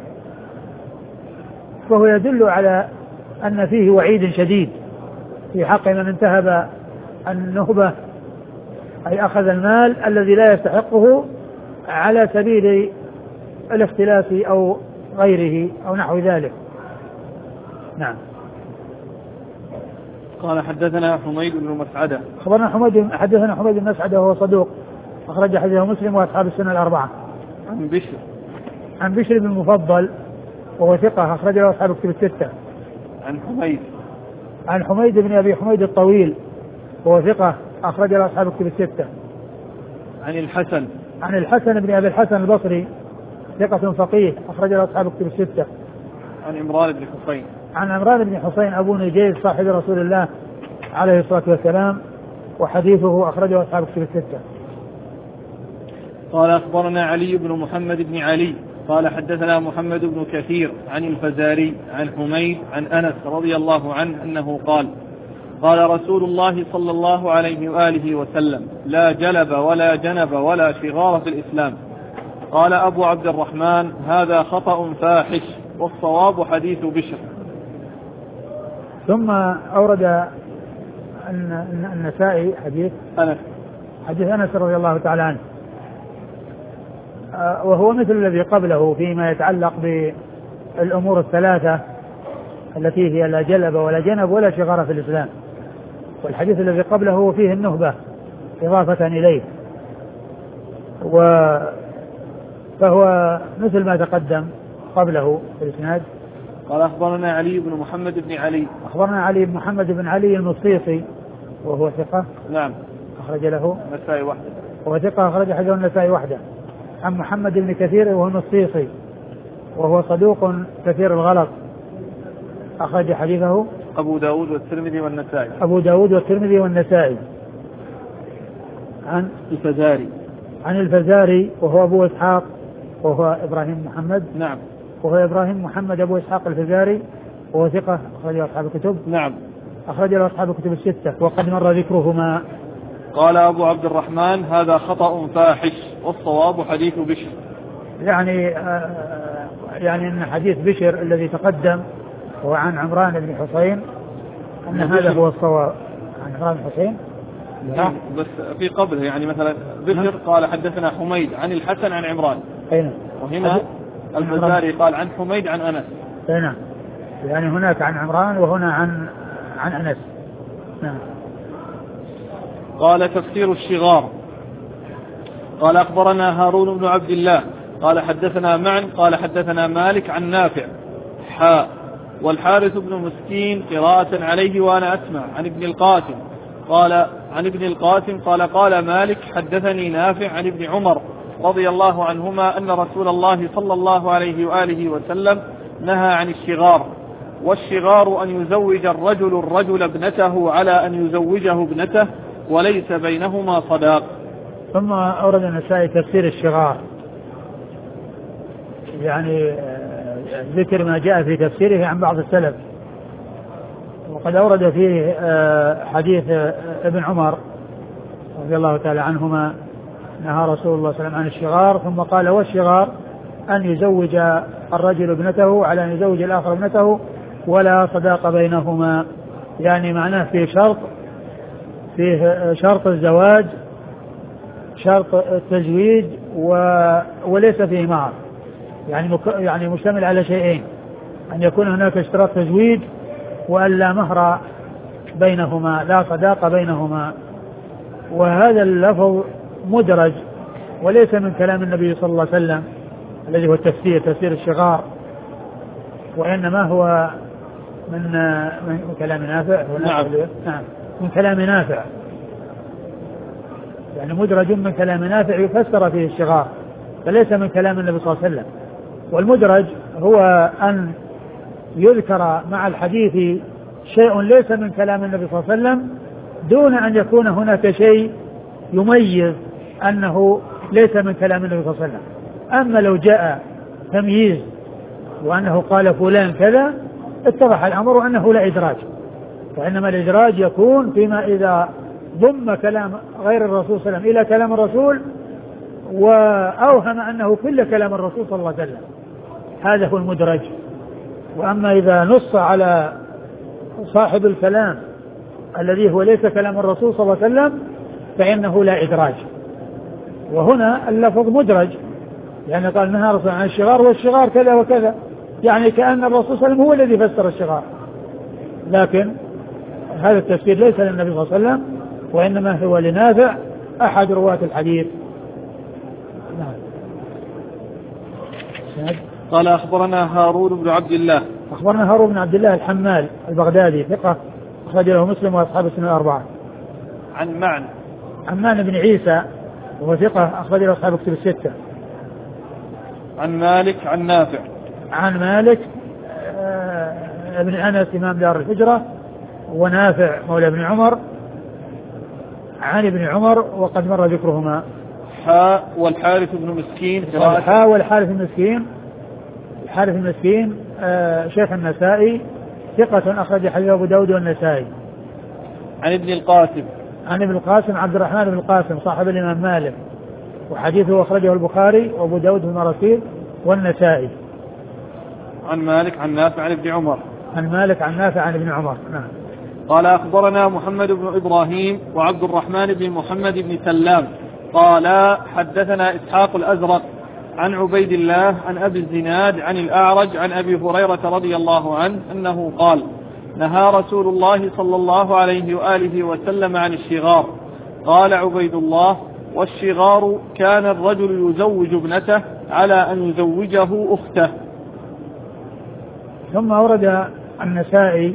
فهو يدل على أن فيه وعيد شديد في حق من انتهب النهبة، أي أخذ المال الذي لا يستحقه على سبيل الاختلاس أو غيره أو نحو ذلك. نعم. قال حدثنا حميد بن مسعدة. خبرنا حميد حدثنا حميد بن مسعدة وهو صدوق أخرج حديثه مسلم وأصحاب السنة الأربعة. عن بشر عن بشر بن المفضل وهو ثقة أخرج له أصحاب الكتب الستة. عن حميد عن حميد بن أبي حميد الطويل وهو ثقة أخرج له أصحاب الكتب الستة. عن الحسن عن الحسن بن أبي الحسن البصري ثقة فقيه أخرج له أصحاب الكتب الستة. عن عمران بن حسين عن عمران بن حسين أبو نجيز صاحب رسول الله عليه الصلاة والسلام وحديثه أخرجه أصحاب الكتب الستة. قال أخبرنا علي بن محمد بن علي قال حدثنا محمد بن كثير عن الفزاري عن حميد عن أنس رضي الله عنه أنه قال قال رسول الله صلى الله عليه وآله وسلم لا جلب ولا جنب ولا شغار في الإسلام. قال أبو عبد الرحمن هذا خطأ فاحش والصواب حديث بشر. ثم أورد النسائي حديث أنس حديث أنس رضي الله تعالى عنه، وهو مثل الذي قبله فيما يتعلق بالأمور الثلاثة التي هي لا جلب ولا جنب ولا شغار في الإسلام، والحديث الذي قبله فيه النهبة إضافة إليه، و فهو مثل ما تقدم قبله في الإسناد. قال أخبرنا علي بن محمد بن علي أخبرنا علي بن محمد بن علي المصيصي وهو ثقة نعم أخرج له النسائي وحده وهو ثقة أخرج حديث النسائي وحده. عن محمد بن كثير وهو المصيصي وهو صدوق كثير الغلط أخرج حديثه أبو داود والترمذي والنسائي أبو داود والترمذي والنسائي. عن الفزاري عن الفزاري وهو أبو إسحاق وهو إبراهيم محمد نعم وهو إبراهيم محمد أبو إسحاق الفزاري وهو ثقة أخرج أصحاب الكتب نعم أخرج له أصحاب الكتب الستة وقد مر ذكرهما. قال أبو عبد الرحمن هذا خطأ فاحش والصواب حديث بشر. يعني آه يعني أن حديث بشر الذي تقدم هو عن عمران بن حسين أن هذا هو الصواب. عن عمران بن حسين لا بس في قبله يعني مثلا بشر قال حدثنا حميد عن الحسن عن عمران أين وهنا الفزاري قال عن حميد عن أنس. نعم يعني هناك عن عمران وهنا عن عن أنس. نعم. قال تفسير الشغار. قال أخبرنا هارون بن عبد الله قال حدثنا معن قال حدثنا مالك عن نافع حاء والحارث بن مسكين قراءة عليه وأنا أسمع عن ابن القاسم قال عن ابن القاسم قال قال مالك حدثني نافع عن ابن عمر رضي الله عنهما أن رسول الله صلى الله عليه وآله وسلم نهى عن الشغار، والشغار أن يزوج الرجل الرجل ابنته على أن يزوجه ابنته وليس بينهما صداق. ثم أورد النسائي تفسير الشغار، يعني ذكر ما جاء في تفسيره عن بعض السلف، وقد أورد فيه حديث ابن عمر رضي الله تعالى عنهما نهى رسول الله صلى الله عليه وسلم عن الشغار، ثم قال والشغار أن يزوج الرجل ابنته على أن يزوج الآخر ابنته ولا صداق بينهما، يعني معناه فيه شرط فيه شرط الزواج شرط التزويج و... وليس فيه مهر، يعني مك... يعني مشتمل على شيئين: أن يكون هناك اشتراط تزويج وأن لا مهر بينهما، لا صداقة بينهما. وهذا اللفظ مدرج وليس من كلام النبي صلى الله عليه وسلم الذي هو التفسير تفسير الشغار، وإنما هو من من كلام نافع. نعم. نعم من كلام نافع، يعني مدرج من كلام نافع يفسر فيه الشغار، فليس من كلام النبي صلى الله عليه وسلم. والمدرج هو أن يذكر مع الحديث شيء ليس من كلام النبي صلى الله عليه وسلم دون أن يكون هناك شيء يميز أنه ليس من كلام النبي صلى الله عليه وسلم. أما لو جاء تمييز وأنه قال فلان كذا اتضح الأمر أنه لا إدراج، وإنما الإدراج يكون فيما إذا ضم كلام غير الرسول صلى الله عليه وسلم إلى كلام الرسول وأوهم أنه كل كلام الرسول صلى الله عليه وسلم، هذا هو المدرج. وأما إذا نص على صاحب الكلام الذي هو ليس كلام الرسول صلى الله عليه وسلم فإنه لا إدراج. وهنا اللفظ مدرج، يعني قال نهى الرسول عن الشغار والشغار كذا وكذا، يعني كأن الرسول صلى الله عليه وسلم هو الذي فسر الشغار، لكن هذا التفسير ليس للنبي صلى الله عليه وسلم وإنما هو لنافع أحد رواة الحديث. نعم. قال أخبرنا هارون بن عبد الله. أخبرنا هارون بن عبد الله الحمال البغدادي ثقة أخرج له مسلم وأصحاب السنن الأربعة. عن معن عن معن بن عيسى وهو ثقة أخرج له أصحاب الكتب الستة. عن مالك عن نافع. عن مالك آه ابن أنس إمام دار الهجرة ونافع مولى ابن عمر عن ابن عمر وقد مر ذكرهما. حاء والحارث بن مسكين. حاء والحارث بن مسكين. الحارث بن مسكين آه شيخ النسائي ثقة أخرج حديث أبو داود والنسائي. عن ابن القاسم. عن ابن القاسم عبد الرحمن بن القاسم صاحب الإمام مالك وحديثه أخرجه البخاري وأبو داود في المراسيل والنسائي. عن مالك عن نافع عن ابن عمر. عن مالك عن نافع عن ابن عمر. نعم. قال أخبرنا محمد بن إبراهيم وعبد الرحمن بن محمد بن سلام قال حدثنا إسحاق الأزرق عن عبيد الله عن أبي الزناد عن الأعرج عن أبي هريرة رضي الله عنه أنه قال نهى رسول الله صلى الله عليه وآله وسلم عن الشغار. قال عبيد الله والشغار كان الرجل يزوج ابنته على أن يزوجه أخته. ثم ورد النسائي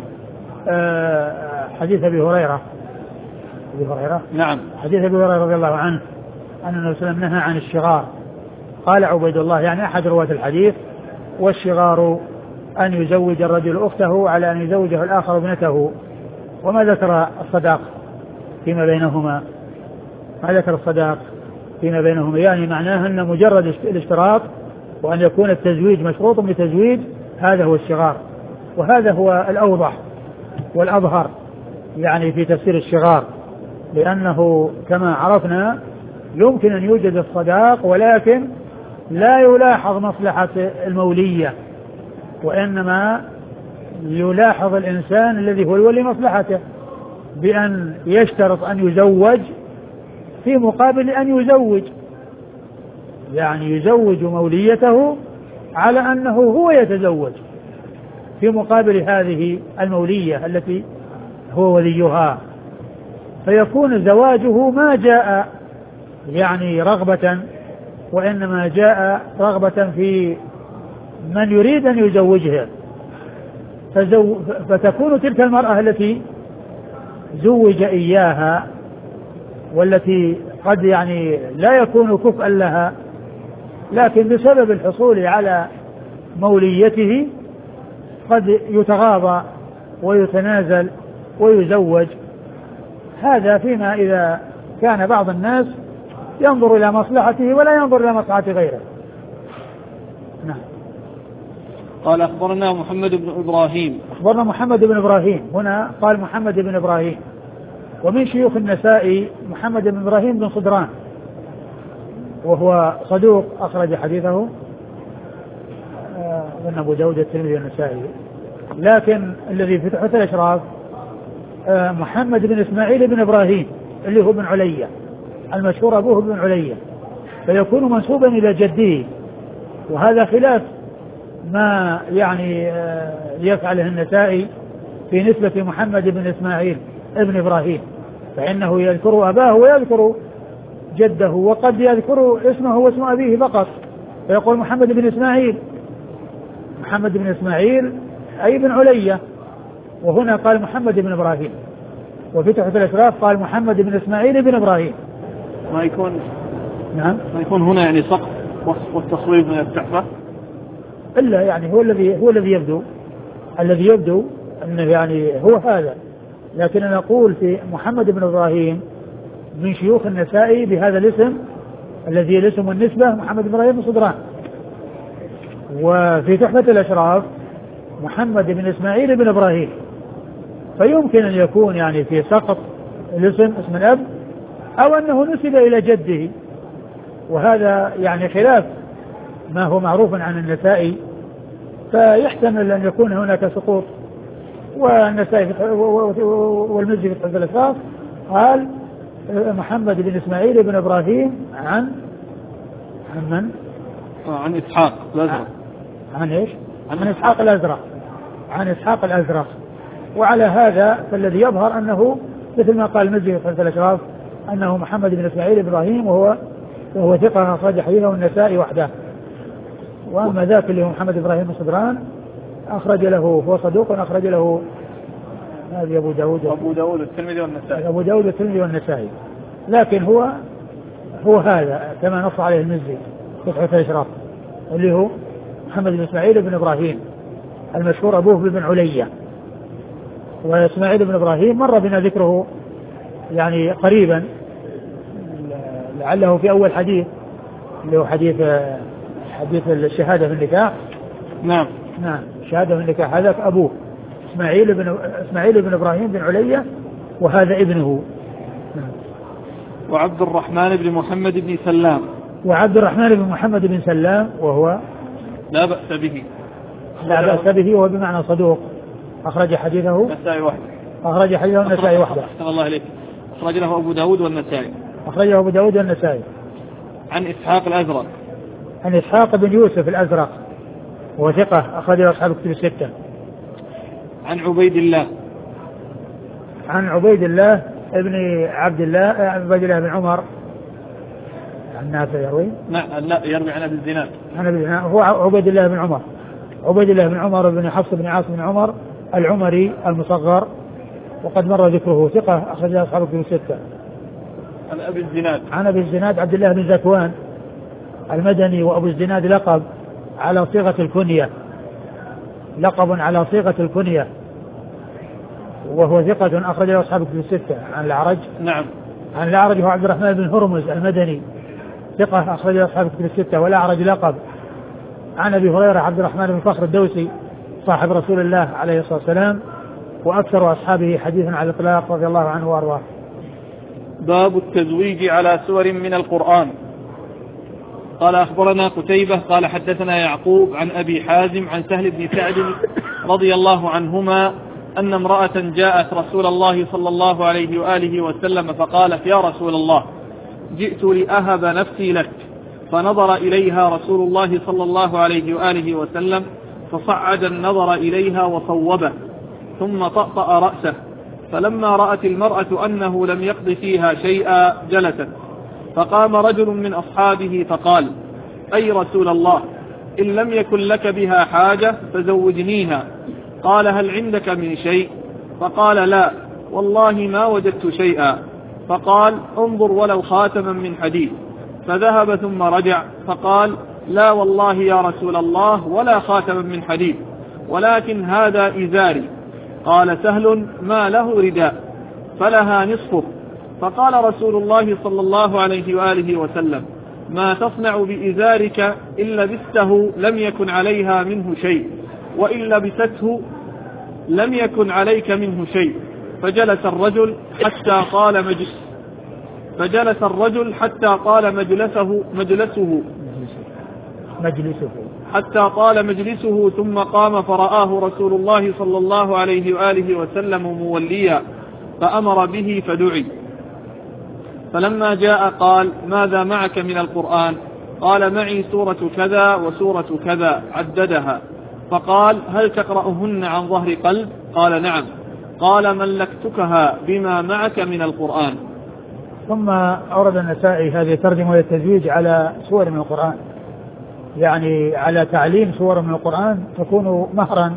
حديث أبي هريرة. أبي هريرة نعم. حديث أبي هريرة رضي الله عنه أن النبي صلى الله عليه وسلم نهى عن الشغار. قال عبيد الله يعني أحد رواة الحديث والشغار أن يزوج الرجل أخته على أن يزوجه الآخر ابنته. وما ذكر الصداق فيما بينهما ما ذكر الصداق فيما بينهما يعني معناه أن مجرد الاشتراط وأن يكون التزويج مشروط بتزويج هذا هو الشغار. وهذا هو الأوضح والأظهر يعني في تفسير الشغار، لأنه كما عرفنا يمكن أن يوجد الصداق ولكن لا يلاحظ مصلحة المولية، وإنما يلاحظ الإنسان الذي هو الولي مصلحته بأن يشترط أن يزوج في مقابل أن يزوج، يعني يزوج موليته على أنه هو يتزوج في مقابل هذه المولية التي هو وليها، فيكون زواجه ما جاء يعني رغبة وإنما جاء رغبة في من يريد أن يزوجها. فزو فتكون تلك المرأة التي زوج إياها والتي قد يعني لا يكون كفءا لها لكن بسبب الحصول على موليته قد يتغاضى ويتنازل ويزوج. هذا فيما إذا كان بعض الناس ينظر إلى مصلحته ولا ينظر إلى مصلحة غيره. نعم. قال أخبرنا محمد بن إبراهيم. أخبرنا محمد بن إبراهيم. هنا قال محمد بن إبراهيم. ومن شيوخ النسائي محمد بن إبراهيم بن صدران وهو صدوق أخرج حديثه من أبو داود الترمذي والنسائي، لكن الذي في تحت الأشراف محمد بن إسماعيل بن إبراهيم اللي هو بن علية المشهور أبوه بن علية، فيكون منسوبا إلى جده، وهذا خلاف ما يعني يفعله النسائي في نسبة محمد بن إسماعيل ابن إبراهيم، فإنه يذكر أباه ويذكر جده، وقد يذكر اسمه واسم أبيه فقط، فيقول محمد بن إسماعيل، محمد بن إسماعيل أي بن علية، وهنا قال محمد بن إبراهيم، وفي تحفة الأشراف قال محمد بن إسماعيل بن إبراهيم. ما يكون نعم ما يكون هنا يعني سقط والتصويب من التحفة، إلا يعني هو الذي هو الذي يبدو الذي يبدو أنه يعني هو هذا، لكن أنا أقول في محمد بن إبراهيم من شيوخ النسائي بهذا الاسم الذي الاسم والنسبة محمد بن إبراهيم الصدران، وفي تحفة الأشراف محمد بن إسماعيل بن إبراهيم، فيمكن أن يكون يعني في سقط الاسم اسم الأب أو أنه نسب إلى جده، وهذا يعني خلاف ما هو معروف عن النسائي، فيحتمل أن يكون هناك سقوط. والنسائي والمزي في تحفة الأشراف قال محمد بن إسماعيل بن إبراهيم عن عن من؟ عن إسحاق الأزرق. عن إيش؟ عن إسحاق الأزرق، عن إسحاق الأزرق. وعلى هذا فالذي يظهر أنه مثل ما قال المزي في تحفة الأشراف أنه محمد بن إسماعيل بن إبراهيم، وهو وهو ثقة أخرج حديثه النسائي وحده. وأما ذاك اللي هو محمد بن إبراهيم الصدران أخرج له، هو صدوق أخرج له هذه أبو داود أبو داود والترمذي والنسائي أبو داود والترمذي والنسائي، لكن هو هو هذا كما نص عليه المزي في تحفة الأشراف اللي هو محمد بن إسماعيل بن إبراهيم المشهور أبوه بن علية. وإسماعيل بن إبراهيم مر بنا ذكره يعني قريبا، لعله في أول حديث اللي هو حديث حديث الشهادة في النكاح. نعم نعم الشهادة في النكاح، هذا أبوه إسماعيل بن إسماعيل بن إبراهيم بن علية، وهذا ابنه. نعم. وعبد الرحمن بن محمد بن سلام وعبد الرحمن بن محمد بن سلام وهو لا بأس به لا بأس به وهو بمعنى صدوق، أخرج حديثه النسائي وحده أخرج حديثه النسائي وحده أحسن الله إليك أخرج له أبو داود والنسائي أخرجه أبو داود والنسائي. عن إسحاق الأزرق عن إسحاق بن يوسف الأزرق وهو ثقة أخرج أصحاب الكتب الستة. عن عبيد الله عن عبيد الله ابن عبد الله عبيد الله بن عمر عن نافع يروي نعم لا يروي عن أبي الزناد عن أبي الزناد هو عبيد الله بن عمر عبيد الله بن عمر بن حفص بن عاصم بن عمر العمري المصغر، وقد مر ذكره، ثقة أخرج أصحاب الكتب الستة. عن أبي الزناد عن أبي الزناد عبد الله بن زكوان المدني، وأبو الزناد لقب على صيغة الكنية، لقب على صيغة الكنية، وهو ثقة أخرج أصحاب الكتب الستة. عن الأعرج نعم عن الأعرج هو عبد الرحمن بن هرمز المدني، ثقة أخرج أصحاب الكتب الستة، والأعرج لقب. عن أبي هريرة عبد الرحمن بن فخر الدوسي صاحب رسول الله عليه الصلاة والسلام، وأكثر أصحابه حديثا على الإطلاق رضي الله عنه وأرضاه. باب التزويج على سور من القرآن. قال أخبرنا قتيبة قال حدثنا يعقوب عن أبي حازم عن سهل بن سعد رضي الله عنهما أن امرأة جاءت رسول الله صلى الله عليه وآله وسلم فقالت: يا رسول الله، جئت لأهب نفسي لك. فنظر إليها رسول الله صلى الله عليه وآله وسلم فصعد النظر إليها وصوبه، ثم طأطأ رأسه، فلما رأت المرأة أنه لم يقض فيها شيئا جلست. فقام رجل من أصحابه فقال: أي رسول الله، إن لم يكن لك بها حاجة فزوجنيها. قال: هل عندك من شيء؟ فقال: لا والله ما وجدت شيئا. فقال: انظر ولو خاتما من حديد. فذهب ثم رجع فقال: لا والله يا رسول الله ولا خاتما من حديد، ولكن هذا إزاري. قال سهل: ما له رداء؟ فلها نصفه. فقال رسول الله صلى الله عليه وآله وسلم: ما تصنع بإزارك؟ إن لبسته لم يكن عليها منه شيء، وإن لبسته لم يكن عليك منه شيء. فجلس الرجل حتى قال مجلس فجلس الرجل حتى طال مجلسه مجلسه مجلسه حتى طال مجلسه ثم قام فرآه رسول الله صلى الله عليه وآله وسلم موليا، فأمر به فدعي. فلما جاء قال: ماذا معك من القرآن؟ قال: معي سورة كذا وسورة كذا، عددها. فقال: هل تقرأهن عن ظهر قلب؟ قال: نعم. قال: ملكتكها بما معك من القرآن. ثم أورد النسائي هذه الترجمة للتزويج على سور من القرآن، يعني على تعليم سور من القرآن تكون مهرا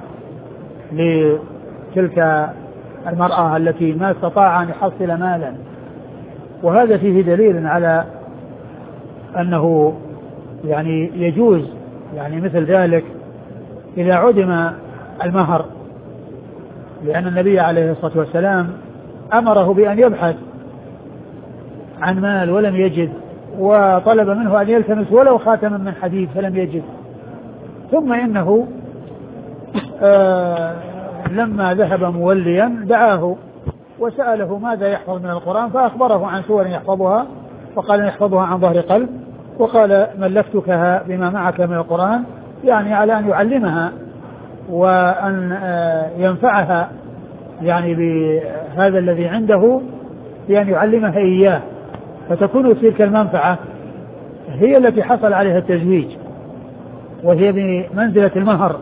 لتلك المرأة التي ما استطاع أن يحصل مالا. وهذا فيه دليل على أنه يعني يجوز يعني مثل ذلك إذا عدم المهر، لأن النبي عليه الصلاة والسلام أمره بأن يبحث عن مال ولم يجد، وطلب منه أن يلتمس ولو خاتما من حديد فلم يجد. ثم إنه آه لما ذهب موليا دعاه وسأله ماذا يحفظ من القرآن، فأخبره عن سور يحفظها، فقال يحفظها عن ظهر قلب، وقال ملكتكها بما معك من القرآن، يعني على أن يعلمها وأن ينفعها يعني بهذا الذي عنده، بأن يعلمها إياه، فتكون تلك المنفعة هي التي حصل عليها التزويج، وهي بمنزلة المهر.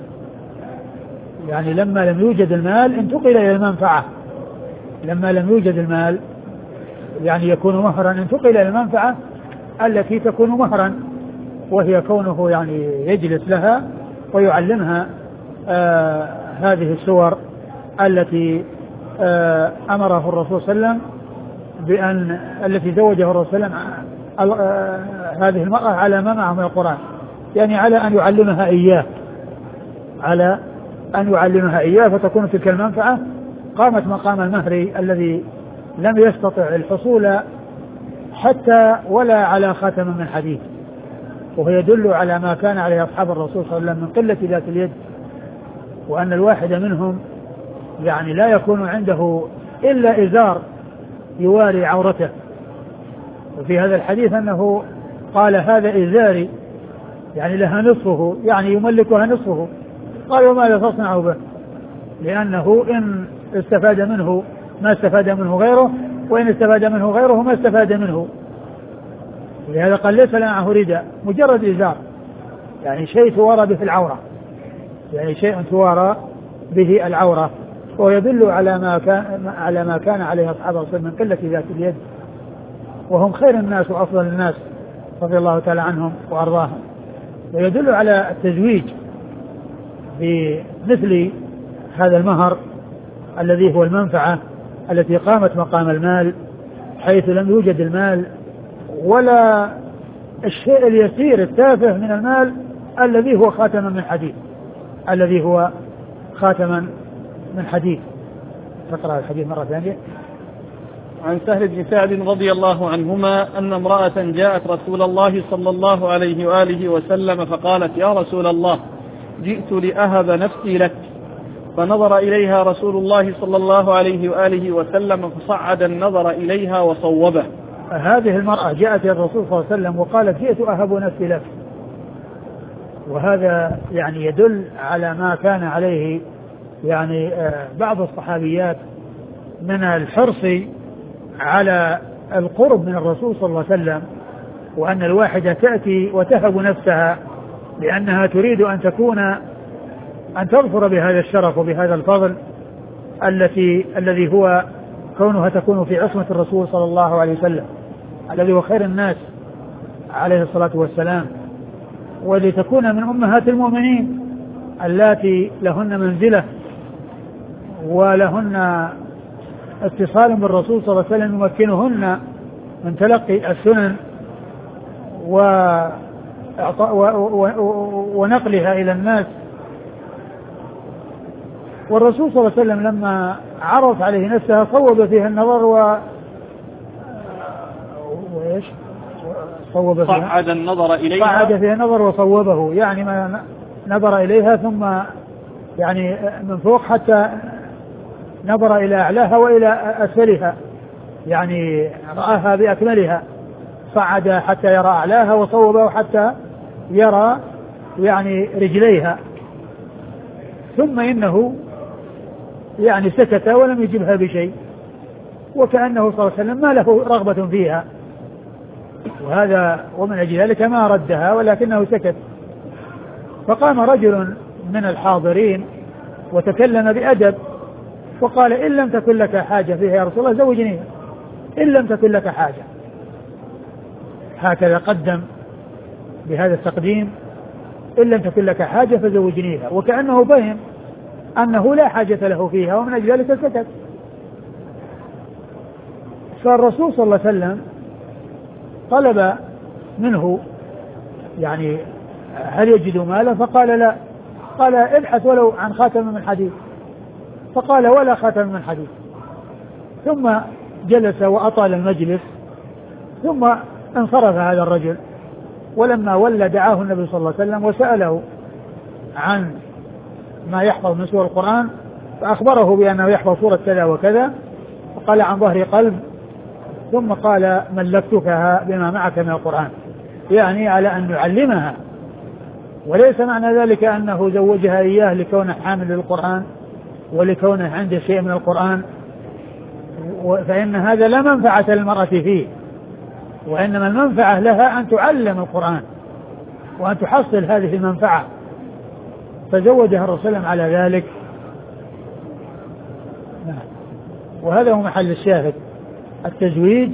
يعني لما لم يوجد المال انتقل إلى المنفعة، لما لم يوجد المال يعني يكون مهرا انتقل إلى المنفعة التي تكون مهرا، وهي كونه يعني يجلس لها ويعلمها آه هذه السور التي آه أمره الرسول صلى الله عليه وسلم بأن التي زوجه الرسول صلى الله عليه وسلم آه هذه المرأة على ما معه من القرآن، يعني على أن يعلمها إياه، على أن يعلمها إياه، فتكون تلك المنفعة قامت مقام المهر الذي لم يستطع الحصول حتى ولا على خاتم من حديد. وهو يدل على ما كان عليه أصحاب الرسول صلى الله عليه وسلم من قلة ذات اليد، وأن الواحد منهم يعني لا يكون عنده إلا إزار يواري عورته. وفي هذا الحديث أنه قال هذا إزاري، يعني لها نصفه، يعني يملكها نصفه. قال وماذا تصنع به؟ لأنه إن استفاد منه ما استفاد منه غيره، وإن استفاد منه غيره ما استفاد منه. ولهذا قال ليس معه رداء، مجرد إزار، يعني شيء توارى به العورة، يعني شيء توارى به العورة. ويدل على ما كان على ما كان عليه أصحاب الرسول من قلة ذات اليد، وهم خير الناس وأفضل الناس رضي الله تعالى عنهم وأرضاهم. ويدل على التزويج بمثل هذا المهر الذي هو المنفعة التي قامت مقام المال، حيث لم يوجد المال ولا الشيء اليسير التافه من المال الذي هو خاتما من حديد، الذي هو خاتما من حديد. تقرأ الحديث مرة ثانية. عن سهل بن سعد رضي الله عنهما أن امرأة جاءت رسول الله صلى الله عليه وآله وسلم فقالت يا رسول الله جئت لأهب نفسي لك، فنظر إليها رسول الله صلى الله عليه وآله وسلم فصعد النظر إليها وصوبه. هذه المرأة جاءت إلى الرسول صلى الله عليه وسلم وقالت جئت أهب نفسي لك، وهذا يعني يدل على ما كان عليه يعني بعض الصحابيات من الحرص على القرب من الرسول صلى الله عليه وسلم، وأن الواحدة تأتي وتهب نفسها لأنها تريد أن تكون أن تظفر بهذا الشرف وبهذا الفضل التي الذي هو كونها تكون في عصمة الرسول صلى الله عليه وسلم الذي هو خير الناس عليه الصلاة والسلام، ولتكون من أمهات المؤمنين اللاتي لهن منزلة ولهن اتصال بالرسول صلى الله عليه وسلم يمكنهن من تلقي السنن ونقلها إلى الناس. والرسول صلى الله عليه وسلم لما عرض عليه نفسها صوب فيها النظر و وإيش صوب فيها صعد النظر إليها صعد فيها النظر وصوبه، يعني ما نظر إليها ثم يعني من فوق حتى نظر إلى أعلاها وإلى أسفلها، يعني رآها بأكملها، صعد حتى يرى أعلاها وصوبه حتى يرى يعني رجليها، ثم إنه يعني سكت ولم يجبها بشيء، وكأنه صلى الله عليه وسلم ما له رغبة فيها، وهذا ومن أجل ذلك ما ردها ولكنه سكت. فقام رجل من الحاضرين وتكلم بأدب وقال: إن لم تكن لك حاجة فيها يا رسول الله زوجنيها، إن لم تكن لك حاجة. هكذا قدم بهذا التقديم: إن لم تكن لك حاجة فزوجنيها، وكأنه فهم أنه لا حاجة له فيها ومن أجل ذلك سكت. فالرسول صلى الله عليه وسلم طلب منه يعني هل يجد مالا؟ فقال: لا. قال: ابحث ولو عن خاتم من حديد. فقال: ولا خاتم من حديد. ثم جلس وأطال المجلس، ثم انصرف هذا الرجل، ولما ولى دعاه النبي صلى الله عليه وسلم وسأله عن ما يحفظ من سور القرآن، فأخبره بأنه يحفظ سورة كذا وكذا، وقال: عن ظهر قلب. ثم قال: ملكتكها بما معك من القرآن، يعني على أن يعلمها، وليس معنى ذلك أنه زوجها إياه لكونه حامل للقرآن ولكونه عنده شيء من القرآن، فإن هذا لا منفعة للمرأة فيه، وإنما المنفعة لها أن تعلم القرآن وأن تحصل هذه المنفعة. فزوجها الرسول على ذلك. وهذا هو محل الشاهد، التزويج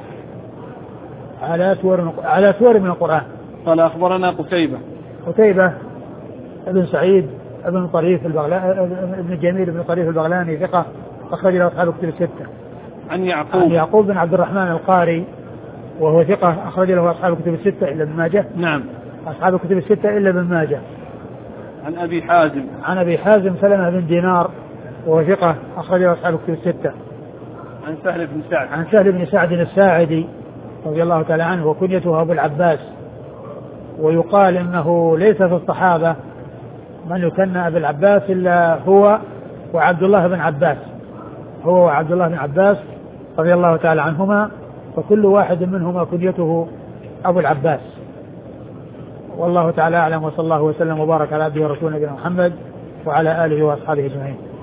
على سور على سور من القرآن. قال: أخبرنا قتيبة قتيبة ابن سعيد ابن طريف البغلاني ابن جميل ابن طريف البغلاني ثقة أخرج له أصحاب كتب الستة. عن يعقوب عن يعقوب بن عبد الرحمن القاري وهو ثقة أخرج له أصحاب كتب الستة إلا ابن ماجه. نعم. أصحاب كتب الستة إلا ابن ماجه. عن أبي حازم عن أبي حازم سلمة بن دينار وهو ثقة أخرج له أصحاب كتب الستة. عن سهل بن سعد عن سهل بن سعد الساعدي رضي الله تعالى عنه وكنيته أبو العباس، ويقال إنه ليس في الصحابة من يكنى أبو العباس إلا هو وعبد الله بن عباس، هو وعبد الله بن عباس رضي الله تعالى عنهما، فكل واحد منهما كنيته أبو العباس. والله تعالى أعلم، وصلى الله وسلم وبارك على عبده ورسوله نبينا محمد وعلى آله وأصحابه أجمعين.